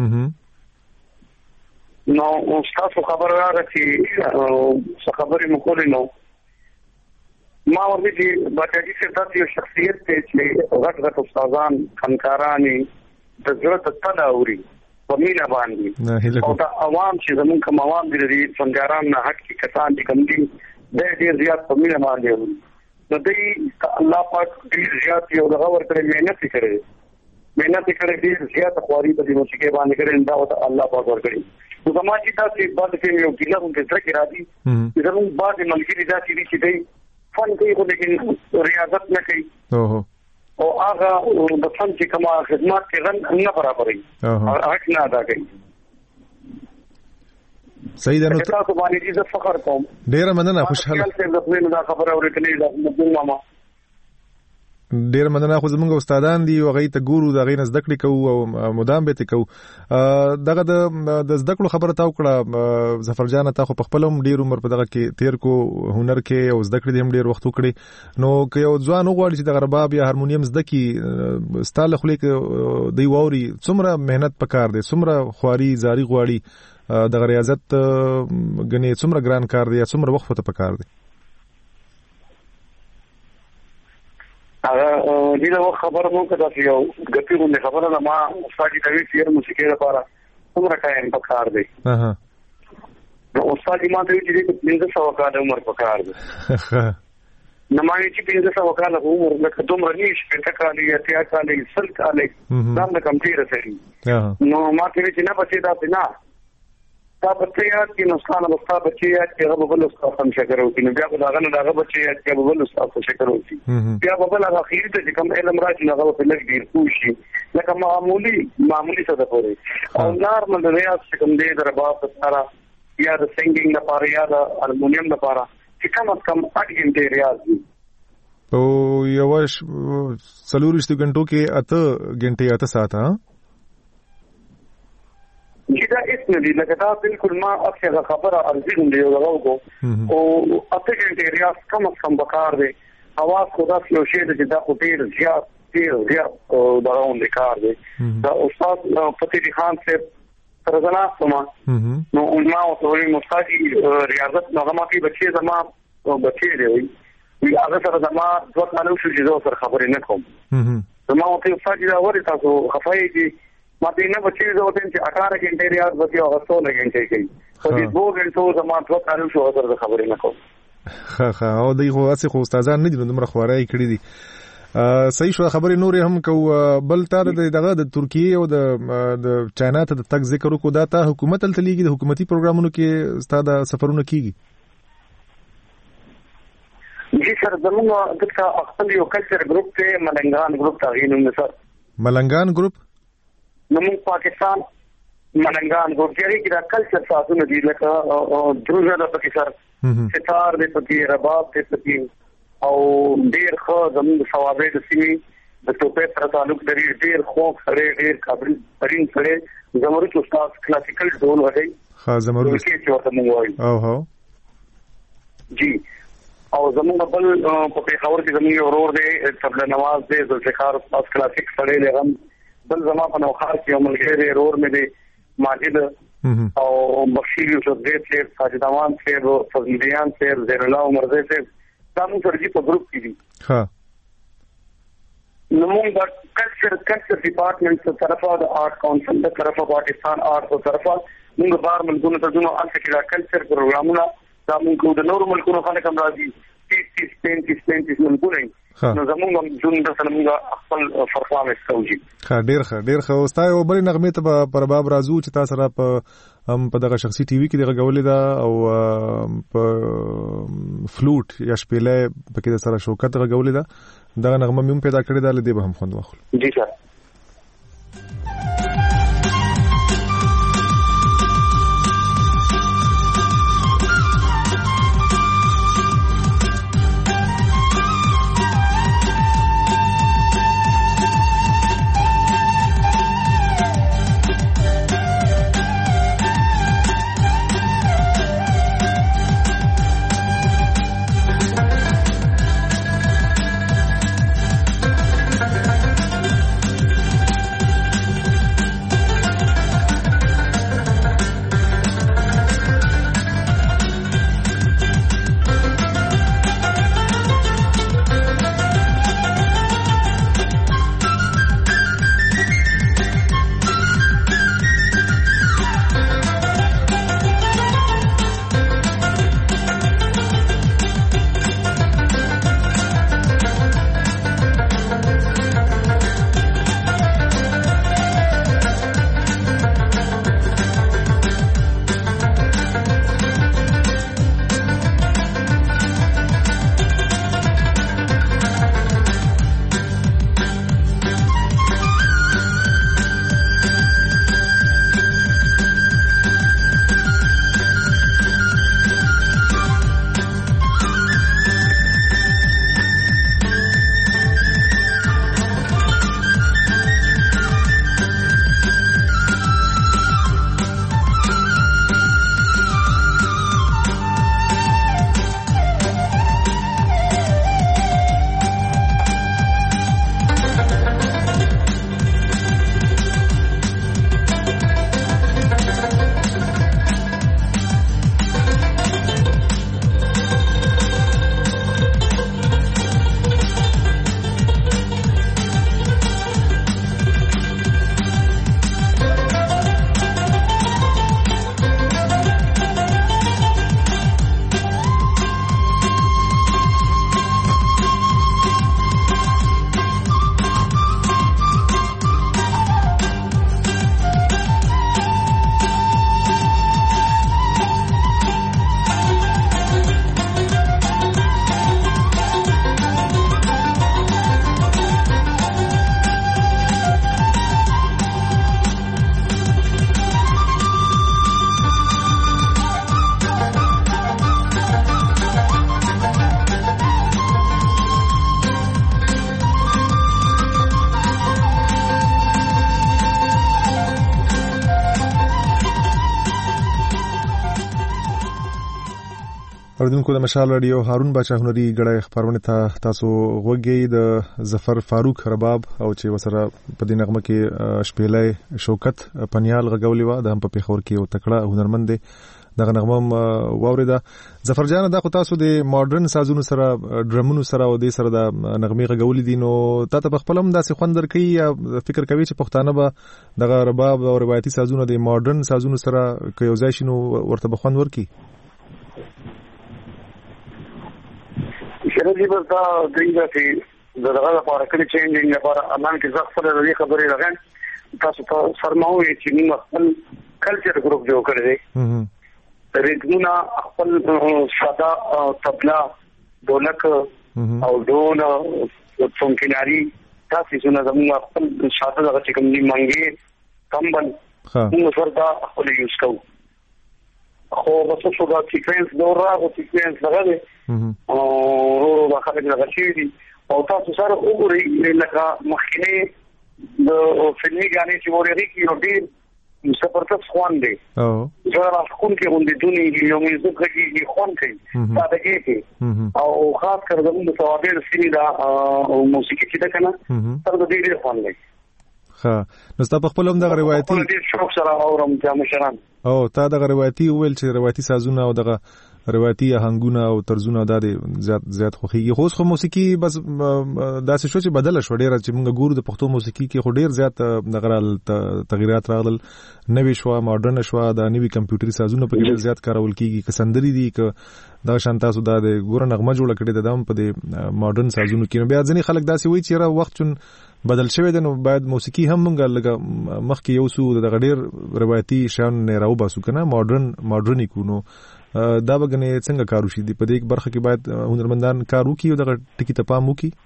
S7: نو تاسو خبر راغله چې خبرې مو کولې نو ما ورته چې باقاعده څه یو شخصیت ته چې غټ غټ استادان فنکارانی د ضرورت ته اوري په مینا باندې او دا عوام چې زمونږ کوم عوام دي فنکاران نه حق کې کسان دي کوم دي د ډیر زیات په مینا باندې نو دوی الله پاک ډیر زیات یو دغه ورته مهنت کړي مهنت کړي ډیر زیات خواري په دې موسیقي باندې کړي دا وته الله پاک ورکړي نو زموږ چې تاسو باندې یو ګیله هم کې تر کې راځي زموږ باندې ملګری دا چې دی فن کوي خو لیکن ریاضت نه کوي او هغه د فن چې کومه خدمات کوي نه برابرې او حق نه ادا کوي
S1: صحیح ده نو
S7: تاسو باندې دې فخر کوم
S1: ډیر مننه خوشاله
S7: دا خبره اورېدلې ده ماما
S1: ډیر مننه خو زمونږ استادان دي او غي ته ګورو دا غي نزد کړي کوو او مدام به ته کوو دغه د زده کړو خبره تا وکړه ظفر جان ته خو په خپل هم ډیر عمر په دغه کې تیر کو هنر کې او زده کړې هم ډیر وخت وکړي نو که یو ځوان وغواړي چې د رباب یا هارمونیم زده کی ستاله خو لیک دی ووري څومره مهنت پکار دی څومره خواري زاري غواړي د ریاضت غني څومره ګران کار دی څومره وخت ته پکار دی
S7: هغه دې نو خبر مو کړه چې یو غټي غونډه خبره ما استاد کوي چې موسیقي لپاره څومره ټایم پکار دی
S1: اها
S7: نو استاد ما ته چې پنځه سوه کاله عمر پکار دی نو ما چې پنځه سوه کاله عمر لکه دومره نيش پټه کالي اتیا کالي سل کالي دا د کم تیر سړي نو ما ته چې نه بچي دا نه تا بچي یاد کې نقصان وستا بچي یاد کې هغه بل استاد هم شکر وکړي نو بیا به هغه نه بچي یاد کې بل استاد هم شکر وکړي بیا به بل هغه اخیر ته کوم علم راځي هغه په لږ ډیر کوشي لکه معمولی معمولی څه ده پورې او نارمل ریاض کوم دې دربا په سارا یا د سنگینګ لپاره یا د هارمونیم لپاره چې کم از کم اټ غنټې ریاض دي
S1: او یو څلورشت غنټو کې اته غنټې اته ساعته
S7: چې دا هیڅ نه دي لکه دا بالکل ما اکثره خبره ارزي هم دی یو راوګو او اته غنټې ریاض کم از کم بکار دی اواز خدا یو شی چې دا خو ډیر زیات ډیر زیات دا روان دی کار دی دا استاد فتح خان صاحب ترزنا سما نو ما او ټول مستاجي ریاضت نغمه کې بچي زما بچي دی وی هغه سره زما دوه کالو شو چې زه سره خبرې نه کوم زما او ته استاد دا ورته تاسو خفای دي ما دې نه بچي زه وته چې اټھارہ غنټې ریاض بچي او سولہ غنټې کوي په دې دوه غنټو زما دوه کالو شو سره خبرې نه کوم
S1: ها ها او دغه خو اسې خو استادان نه دي نو مر خوارای کړی دي صحیح شو خبرې نورې هم کو بل تر دغه د ترکیه او د د چاینا ته د تک ذکر کو دا ته حکومت تل تلېږي د حکومتي پروګرامونو کې استاد سفرونه کیږي
S7: جی سر زموږ دغه خپل یو کلچر ګروپ ته ملنګان ګروپ ته غوښنه سر
S1: ملنګان ګروپ
S7: نو موږ پاکستان ملنګان ګروپ کې دا کلچر ساتونه دي لکه دروژه د پاکستان ستار د پکې رباب د پکې او ډیر خو زموږ ثوابه د سیمې د توپه سره تعلق لري ډیر خوب سره ډیر قابل ترين سره زموږ استاد کلاسیکل ډول وایي
S1: ها زموږ
S7: کې چې ورته موږ وایو
S1: او هو
S7: جی او زموږ بل په پیښور کې زموږ اورور دی تبله نواز دی ذوالفقار استاد کلاسیک سره لرم بل زما په نوخار کې عملګری رور مې دی ماجد او بخشیر یوسف دې سے ساجدوان سے فضلیان سے زیر الله عمر دې سے دا موږ سره په ګروپ کې دي
S1: ها
S7: نو موږ د کلچر کلچر ډپارټمنټ څخه طرفه د آرټ کونسل د طرفه پاکستان آرټ څخه طرفه موږ بار ملګرو ته ځو ان څخه کلچر پروګرامونه دا موږ د نورو ملکونو خلک هم راځي تیس پینتیس پینتیس ملګرو نو زموږ جون د سلمږه خپل پرفارمنس کوي
S1: ښه ډیر ښه ډیر ښه اوستا یو بل نغمه ته پر باب راځو چې تاسو را په هم په دغه شخصي ټي وي کې دغه غولې دا او په فلوټ یا شپېلې په کې سره شوکت دغه غولې دا دغه نغمه مې پیدا کړې دا لدی به هم خوند واخلو
S7: جی سر
S1: اوریدونکو د مشال رادیو هارون باچا هنري غړی خبرونه ته تاسو غوږی د ظفر فاروق رباب او چې وسره په دې نغمه کې شپېلې شوکت پنیال غږولې و د هم په پیښور کې او تکړه هنرمند دی دغه نغمه واوریدا. ظفر جان دا خو تاسو د ماډرن سازونو سره ډرمونو سره او د سره د نغمه غږولې دي نو تاسو په خپل هم داسې خوند درکې یا فکر کوي چې پښتانه به دغه رباب او روایتي سازونو د ماډرن سازونو سره کې یو ځای شنو ورته به خوند ورکي؟
S7: شرجی بس دا دغه چې دغه لپاره کلی چینجینګ لپاره امان کې ځخ سره د خبرې راغلی تاسو ته فرماوي چې موږ خپل کلچر ګروپ جوړ کړی دی ریتمونه خپل ساده طبلا ډولک او ډول څنګهناري تاسو څنګه زموږ خپل ساده دغه چې کوم دی منګي کمبل موږ ورته خپل یوز کوو خو بس څه دا سیکوینس دور راغو سیکوینس راغلی او ورو خلک راغلي دي او تاسو سره وګورئ لکه مخکنی د فلمي غانې چې ورېږي کې یو ډېر سپورټس خوان دی او زه راځم کې غونډې دونی یو موزیک کې خوان کوي دا دغه او خاص کر زموږ توابیر سینې دا او موسیقي چې ده کنه تر دې ډېر خوان دی.
S1: ها نو تاسو په خپل هم د روایتي
S7: ډېر شوق سره اورم چې مشران
S1: او تا د روایتي ویل چې روایتي سازونه او دغه روایتي آهنګونه او طرزونه د زیات زیات خوخيږي خو خو موسیقي بس داسې شو چې بدل شو ډېر چې موږ ګورو د پښتو موسیقي کې خو ډېر زیات دغه تغیرات راغلل نوې شو ماډرن شو د نوې کمپیوټري سازونه په ډېر زیات کارول کیږي که سندري دي که دا شان تاسو د ګور نغمه جوړ کړی د دم په دې ماډرن سازونو کې بیا ځنې خلک داسې وایي چې را وخت چون بدل شوی دی نو باید موسیقي هم مونږ لګه مخکې یو سو د غډیر روایتي شان نه راو باسو کنه ماډرن ماډرن کو نو دا بګنې څنګه کارو شي دی په دې برخه کې باید هنرمندان کار وکړي او دغه ټکی ته پام وکړي.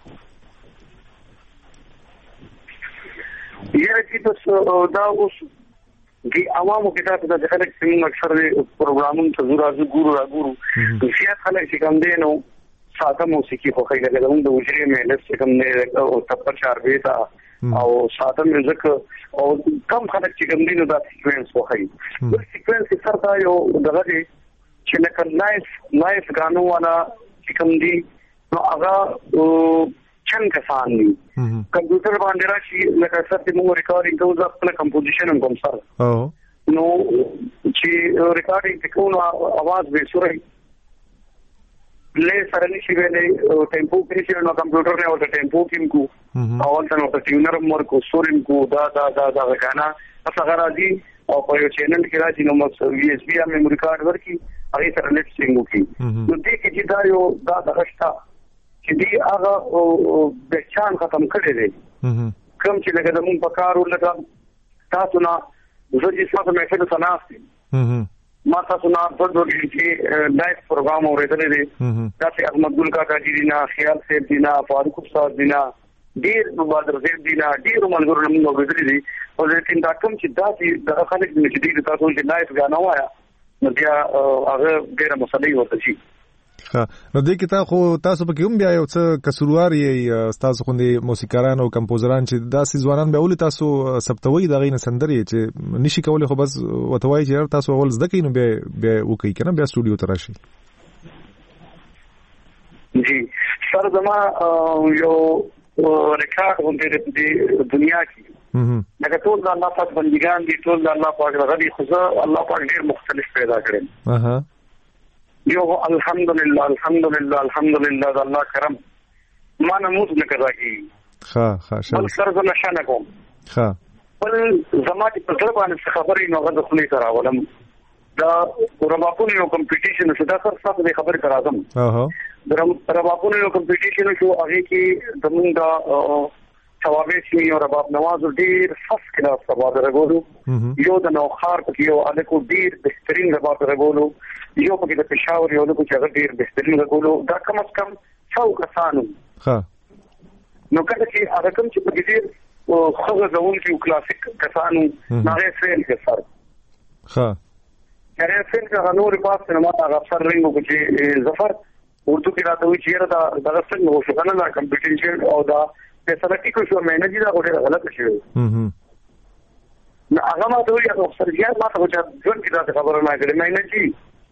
S7: یاره چې تاسو دا اوس د عوامو کې تاسو د خلک څنګه اکثر پروګرامونو ته زورازو ګورو را ګورو زیات خلک چې کوم دی نو ساده موسیقي خو خیلی لګم د وجري مې لږ څه کم نه او تپر چار بیتا او ساده میوزیک او کم خلک چې کوم دي نو دا سیکوینس خو خی د سیکوینس سره یو دغه چې لکه لایف لایف غانو والا چې کوم دي نو هغه چن کسان دي کمپیوټر باندې راشي لکه سره موږ ریکارډینګ کوو د خپل کمپوزیشن هم کوم سره نو چې ریکارډینګ کوو आवाज به سوري ले सरली शिवेले टेम्पो क्रिएशन नो कंप्यूटर ने और टेम्पो किम को और तनो ट्यूनर मोर को सोरिन को दा दा दा दा गाना असगरा जी और कोई चैनल के राजी नो मस यूएसबी मेमोरी कार्ड वर की अरे सर नेट सिंगो की तो दे की जिदा यो दा दगश्ता कि दी आगा बेचान खत्म करे दे कम چې لګه د مون په کارو لګه تاسو نه زه چې څه مې څه تناسب ما تاسو نه په دغه کې لایف پروګرام اورېدل دي تاسو احمد ګل کاکا جی دینا خیال سیب دینا فاروق استاد دینا ډیر مبادر سیب دینا ډیر منګور موږ اورېدل دي او لیکن دا کوم چې داسې د خلک چې دي تاسو چې لایف غاڼه وایا نو بیا هغه ډیره مسلې ورته شي.
S1: ها نو دې کې تا خو تاسو په کوم بیا یو څه کسروار یې تاسو خوندې موسیقاران او کمپوزران چې داسې ځوانان به ول تاسو سبتوي د غین سندري چې نشي کولای خو بس وتوای چې تاسو اول زده کینو به به وکي کنه بیا سټوډیو ته راشي.
S7: جی سر زما یو ریکارډ غونډه د دنیا کې لکه ټول د الله پاک بندګان دي ټول د الله پاک غوړي خو الله پاک ډیر مختلف پیدا کړي.
S1: اها
S7: یو الحمدلله الحمدلله الحمدلله د الله کرم ما نموز نه کړی.
S1: ها ها
S7: بل سر زما شانه کوم.
S1: ها
S7: بل زما چې په باندې خبرې نو غوښتل خپل کار اولم دا رباپونو یو کمپټیشن شو دا سر تاسو د خبرې کرازم.
S1: اها
S7: د رباپونو یو کمپټیشن شو هغه کې زمونږ ثوابې چې یو رباب نواز ډیر فس کلاس رباب راغولو یو د نوخار په یو الکو ډیر بهترین رباب راغولو یو په د پېښور یو د کوچا ډیر بهترین راغولو دا کم از کم څو کسانو.
S1: ها
S7: نو کله چې هغه کوم چې په دې خو ځول کې کلاسیک کسانو هغه فعل کې سر.
S1: ها
S7: هغه فعل کې نور پاس نه ما هغه سر رنګو چې ظفر اردو کې راته وی چې دا د څنګه وشو کنه دا کمپټیشن او دا په سره کې کوم څه مې نه دي دا غوډه غلط شي.
S1: هم
S7: نو هغه ما ته یو څه سرجیا ما ته چې ځون کې دا خبره نه کړې مې نه دي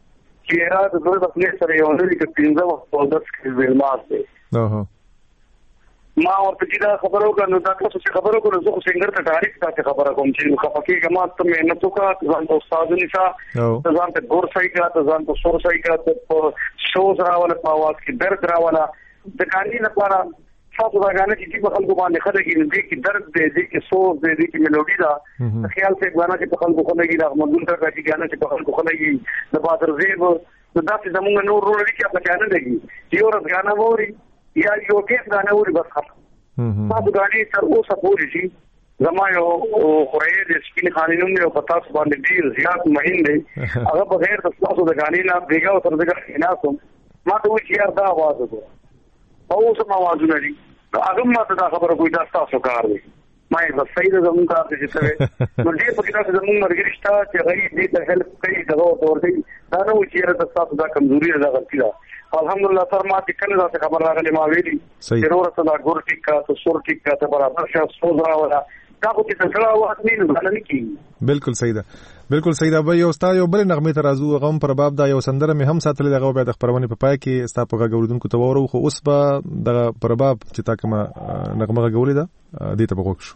S7: چې را د دوه خپل سره یو نوې کې پنځه وخت په داس کې ویلماس دی
S1: اوه
S7: ما ورته چې دا خبرو کنه دا تاسو چې خبرو کوو زه خو څنګه ته تاریخ ته خبره کوم چې خپکه کما ته مهنت وکړه ځان ته استاد نشا ځان ته ګور سای کړه ځان ته سور سای کړه په شوز راواله په आवाज کې درد راواله د کانی لپاره تاسو دا غانه چې په خلکو باندې خلک دې کې درد دې دې کې سوز دې دې کې ملوډي دا خیال څه غانه چې په خلکو خلک دا مګون تر راځي غانه چې په خلکو خلک د بادر زیب دا چې زمونږ نور ورو لري چې په چانه لګي چې ورځ غانه ووري یا یو کې غانه ووري بس خلاص تاسو غاڼې تر اوسه پورې شي زما یو خورې د سپین قانونو یو پتا څه باندې ډیر زیات مهم دی هغه بغیر د تاسو د غاڼې نه بیګا او تر دغه ناسم ما ته وی یار دا आवाज وکړه او سم आवाज نه لري هغه ما ته دا خبره کوي دا تاسو کار دی ما یې بس صحیح زمون کار دي چې څه نو دې په کې تاسو زمون مرګرشتا چې غریب دې ته هیلپ کوي دا ورته دا نو چې تاسو دا کمزوري نه غلطي ده الحمدلله سر ما چې کله دا خبر راغلی ما ویلي چې ورته دا ګور ټیک کا ته سور ټیک کا ته برابر شه سوز راولا دا خو چې څنګه وخت نه نه کیږي
S1: بالکل صحیح ده بالکل صحیح ده به یو استاد یو بل نغمه ته راځو غوم پر باب دا یو سندره مې هم ساتلې دغه به د خبرونه په پای کې ستا په غوړدونکو ته وورو خو اوس به دغه پر باب چې تا کومه نغمه غوړې ده دې ته بغوښ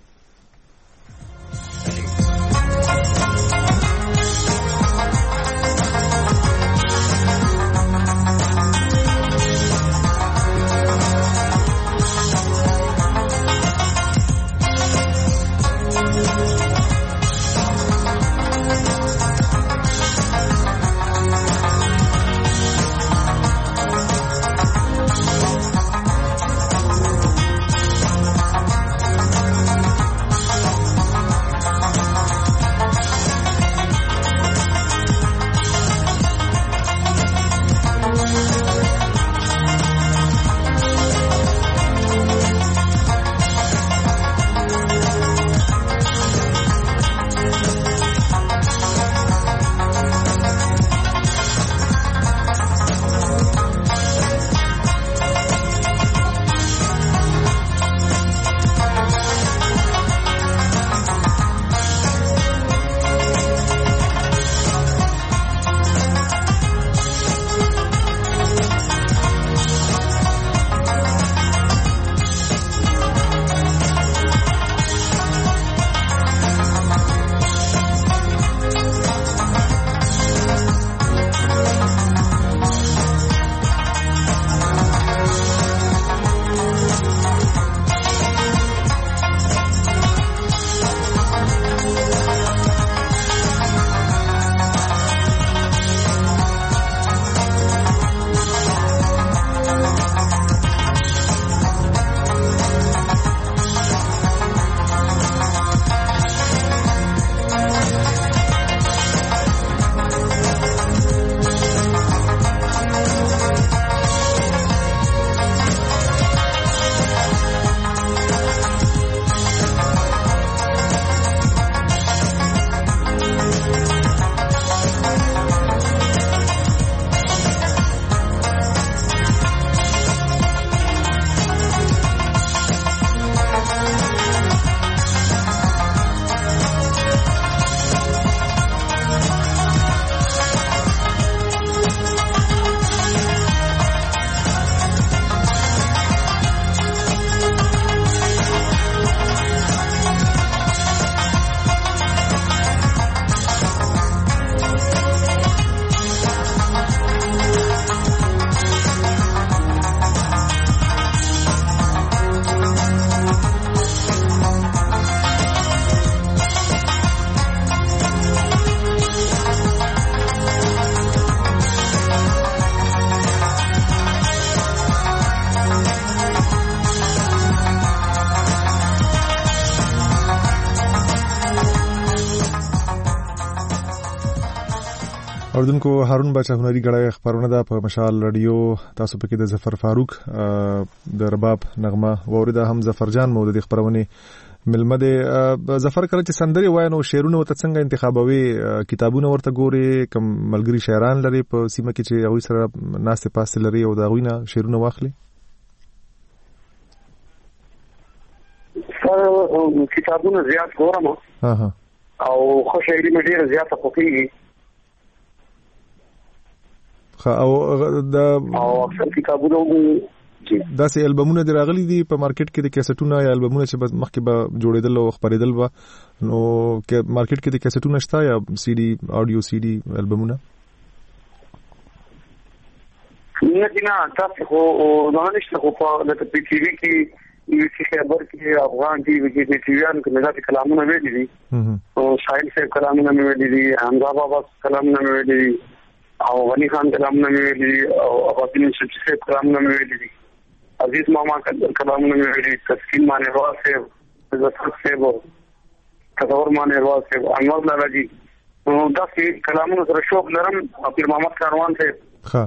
S1: اوردونکو هارون بچا هنري غړای خبرونه ده په مشال رادیو تاسو پکې د ظفر فاروق د رباب نغمه وورده هم ظفر جان مو د خبرونه ملمده ظفر کړه چې سندري وای نو شعرونه وت څنګه انتخابوي کتابونه ورته ګوري کم ملګری شاعران لري په سیمه کې چې هغه سره ناسته پاسته لري او دا غوینه شعرونه واخلي
S7: کتابونه زیات ګورم
S1: ها
S7: او خو شاعري مې ډیره زیاته خوښیږي
S1: او د
S7: او اکثر کتابونه
S1: دا سه البومونه دراغلي دي په مارکیټ کې د کیسټونو یا البومونه چې مخکې به جوړېدل او خبرېدل و نو کې مارکیټ کې د کیسټونو شته یا سی ډي اډیو سی ډي البومونه
S7: نه دي نه تاسو خو نه نشته خو په د پی ټي وی کې یو څه خبر کې افغان ټي وی کې د ټیویان کې مزه کلامونه ویلي دي او شاهین صاحب کلامونه ویلي دي حمزه بابا کلامونه ویلي دي او غنی خان کلامونه ویلي دي او اباطین صاحب کلامونه ویلي دي عزیز ماما کلامونه ویلي دي تسکین مانه روا صاحب زفر صاحب تدور مانه روا صاحب انور لالاجی نو دا چې کلامونه سره شوق لرم پیر محمد کاروان صاحب
S1: ها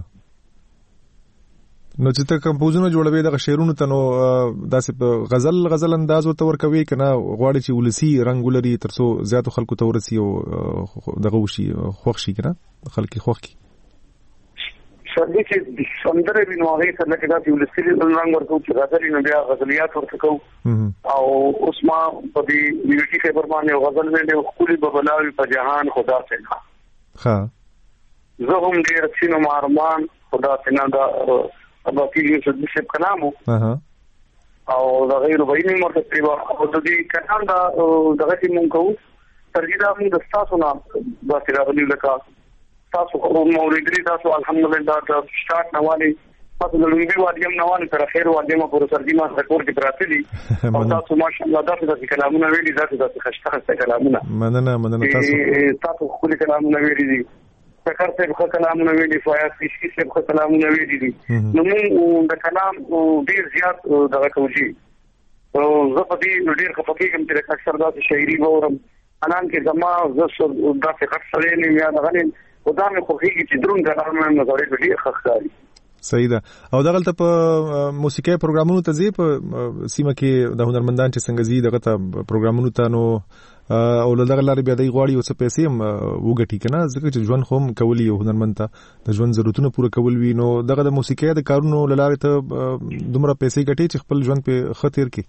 S1: نو چې ته کمپوزونه جوړوي د شعرونو ته نو داسې غزل غزل انداز ورته ورکوي کنه غواړي چې ولسی رنگ ولري ترڅو زیاتو خلکو ته ورسي او دغه وشي خوښ شي کنه خلک خوښ کی
S7: شربي چې سندره وینو هغه څنګه کې دا چې ولسی رنگ ورکو چې غزل نو بیا غزلیات ورته کو او اوس ما په دې نیوټي خبر باندې غزل ویلې خولي ببلاوي په جهان خدا څخه
S1: ها
S7: زه هم ډیر سينو مارمان خدا څخه دا اباطی یوسف صاحب کلامو او دا غیر ویني مرته پیوا او د دې کلام دا دغه چې مونږ کوو ترجیح موږ د تاسو نه دا چې راغلی لکه تاسو مولوی تاسو الحمدلله دا سٹارټ نوالی تاسو د لومبي وادیم نوالی تر اخر وادیم پر ترجمه ذکر کې پراته دي او تاسو ماشاءالله دا چې کلامونه ویلي دا چې خشته کلامونه
S1: مننه مننه تاسو
S7: تاسو خپل کلامونه ویلي دي فکر سے بخ کلامونه ویلي فیاض کشکی سے بخ کلامونه ویلي دي نو موږ د کلام ډیر زیات دغه کوجی او زه په دې ډیر خفقي کوم چې اکثر دا شاعري وورم انان کې زما زه دا څه اکثر نه یا دغه او دا مې خو هیڅ چې درون کلام نه غوړي ډیر خخاري
S1: صحیح ده او دغه په موسیقي پروګرامونو ته زی په سیمه کې د هنرمندان چې څنګه زی دغه ته پروګرامونو ته نو او دغه لارې بیا د غواړي او څه پیسې هم وګټي کنه ځکه چې ژوند خو کولی او هنرمند ته د ژوند ضرورتونه پوره کول وي نو دغه د موسیقي د کارونو لاره ته دومره پیسې ګټي چې خپل ژوند په خطر کې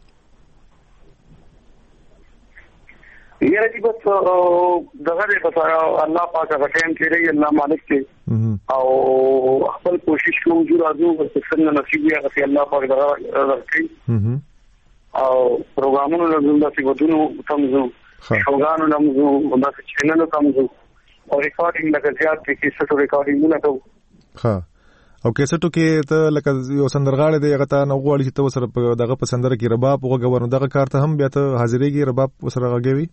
S7: یاره چې بس دغه په الله پاک غټین کړی الله مالک کې او خپل کوشش کوم چې راځو څنګه نصیب یې غفي الله پاک دغه ورکړي او پروګرامونو لږه د ودونو تمزو شوګانو لمزو د چینلو تمزو او ریکارډینګ لکه زیات کې کیسټو ریکارډینګونه کوو
S1: ها او کیسټو کې ته لکه یو سندرغاړی دی هغه ته نو غواړي چې ته سره دغه په سندره کې رباب وغوړو دغه کار ته هم بیا ته حاضرېږي رباب سره غږوي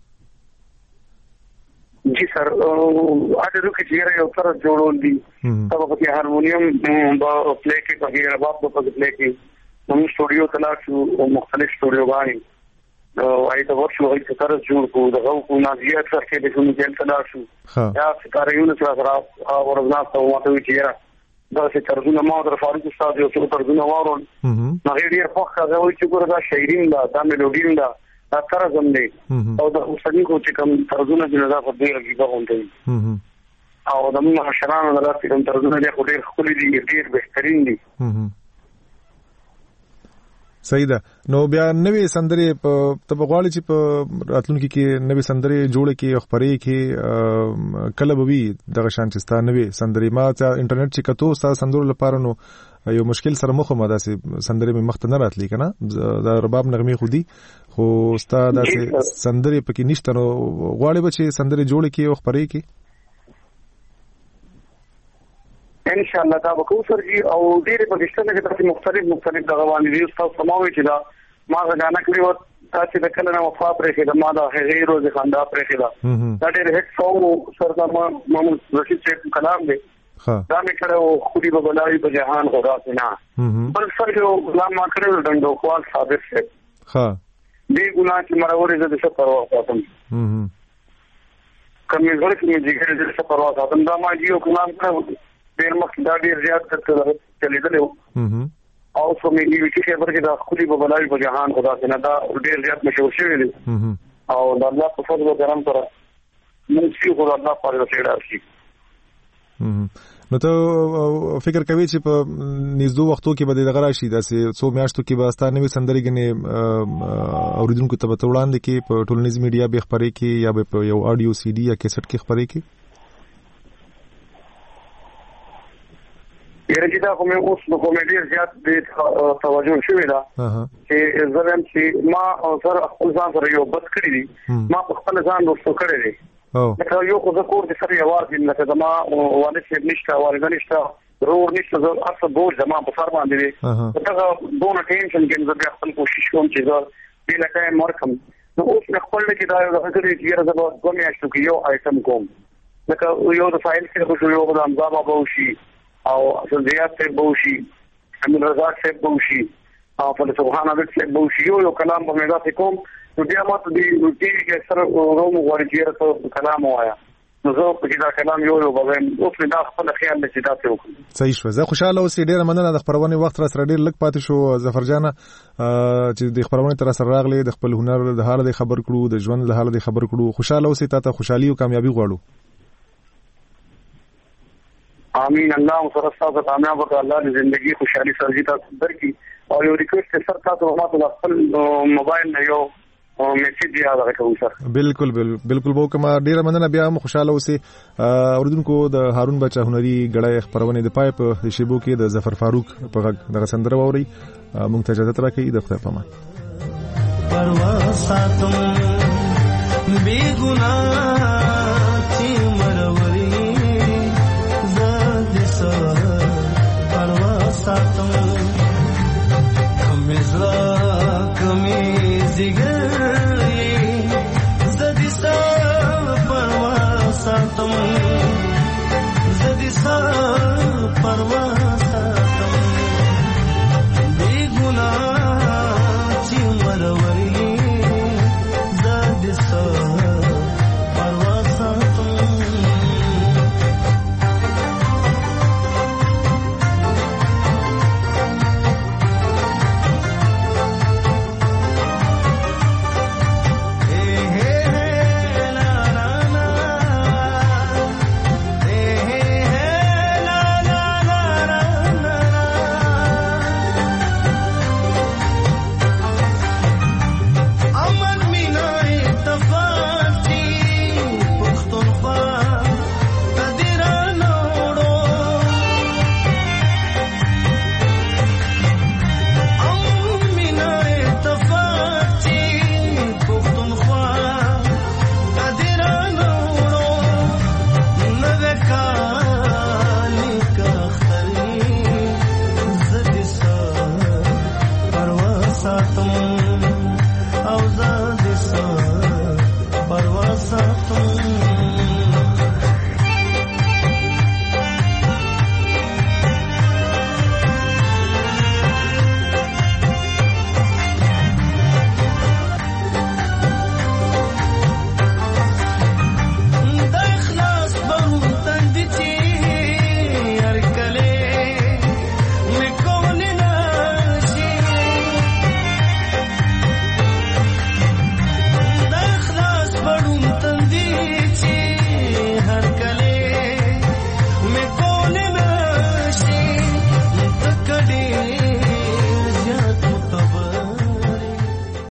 S7: جی سر اته روکي چې یو تر جوړول دي تاسو په هارمونیم په پلی کې په رباب په پلی کې نو سټوډیو تلاش او مختلف سټوډیو باندې او ایته ورشو هیڅ تر جوړ کو دغه کو نازیه تر کې د کوم ځای تلاش یا ستاره یو نه سره او ورځنا ته ماته وی چیرې دا چې ترجمه ما در فارغ استاد یو څو ترجمه وارون نو غیر په خاطر وی چې ګور دا شاعرین دا د ملوډین دا دا ترجمه دی او د اوسنی کو چې کوم ترجمه د نظر په ډیر کې غونډي او د موږ شرانو د راځي کوم ترجمه دی خو ډیر خولي دي ډیر بهترین دي
S1: صحیح ده نو بیا نوې سندرې په تبغواړي چې په راتلونکي کې نوې سندرې جوړه کې خبرې کې کله به وي دغه شان چې ستا نوې سندرې ما ته انټرنیټ چې کتو ستا سندرو لپاره نو یو مشکل سره مخ ما داسې سندرې مې مخ ته نه راتلی کنه دا رباب نغمې خو دي خو ستا داسې سندرې پکې نشته نو غواړي به چې سندرې جوړه کې او خبرې کې ان شاء الله دا وکړو سرجی او ډېر په دښته کې تاسو مختلف مختلف دغوانې دي تاسو سماوي چې دا ما غاڼه کړی و تاسو د کله نه وفا پرې کې د ما دا هغې روز خندا پرې کې دا دا ډېر هټ سو سر دا ما محمد رشید صاحب کلام دی دا مې کړو خوري په بلای په جهان خدا سنا بل سر یو غلام ما کړو دندو خپل ثابت شه ها دې ګناه چې مرورې زده څه پروا کوم کمې غره کې مې جګړه زده څه پروا کوم دا ما یو کلام کړو ډیر مخکې دا ډیر زیات کړل چلیدل او سو مې وی کې خبر کې دا خولي په بلای په جهان خدا څنګه دا ډیر زیات مشهور شوی دی او د الله په فضل او کرم سره موږ چې خدای الله په وسیله راشي نو ته فکر کوي چې په نږدې وختو کې به دغه راشي داسې څو میاشتو کې به ستاسو نوې سندرې غنې اوریدونکو ته به وړاندې کې په ټولنیز میډیا به خبرې کې یا به په یو اډیو سی ډي یا کیسټ کې خبرې کې
S7: یره چې دا کوم اوس د کومېډي زیات د توجه شوې ده چې زرم چې ما سره خپل ځان سره یو بد کړی دي ما خپل ځان دوستو کړی دي او یو خو د کور د سره یوازې نه ته ما والد شه نشته والد نشته رور نشته زه اصل بوج زما په سر باندې دي دا دونه ټینشن کې زه خپل کوشش کوم چې زه بل کای مرکم نو اوس خپل کې دا یو څه چې یره زه به کومه اشتو کې یو آیټم کوم لکه یو د فایل کې خو یو د امضا به وشي او زیات څه بوشي امیر رضا څه بوشي او په سبحان الله څه بوشي یو کلام په مېدا ته کوم نو بیا ماته دی ټي وي کې سره روم ورجیره ته کلام وایا نو زه په دا کلام یو یو بغیم او په دا خپل خیال چې دا څه وکړم
S1: صحیح شو زه خوشاله اوسې ډیره مننه د خبرونه وخت را سره ډیر لږ پاتې شو ظفر جان چې د خبرونه تر سره راغلي د خپل هنر د حال د خبر کړو د ژوند د حال د خبر کړو خوشاله اوسې ته خوشحالي او کامیابی غواړو
S7: امين الله سره تاسو کامیاب وکړه الله دې ژوندۍ خوشحالي سره تاسو درکړي او یو ریکوست سره تاسو ماته خپل موبایل نه یو میسج یاد راکوم سر
S1: بالکل بالکل به کوم ډیره مننه بیا هم خوشاله اوسې اوردونکو د هارون بچا هنري غړای خبرونه د پای په شیبو کې د ظفر فاروق په دغه سندره ووري مونږ ته اجازه راکړئ د خدای په امان
S10: پروا ساتم بی ګناه چې مروري ساتم کمی زلا کمی زیگر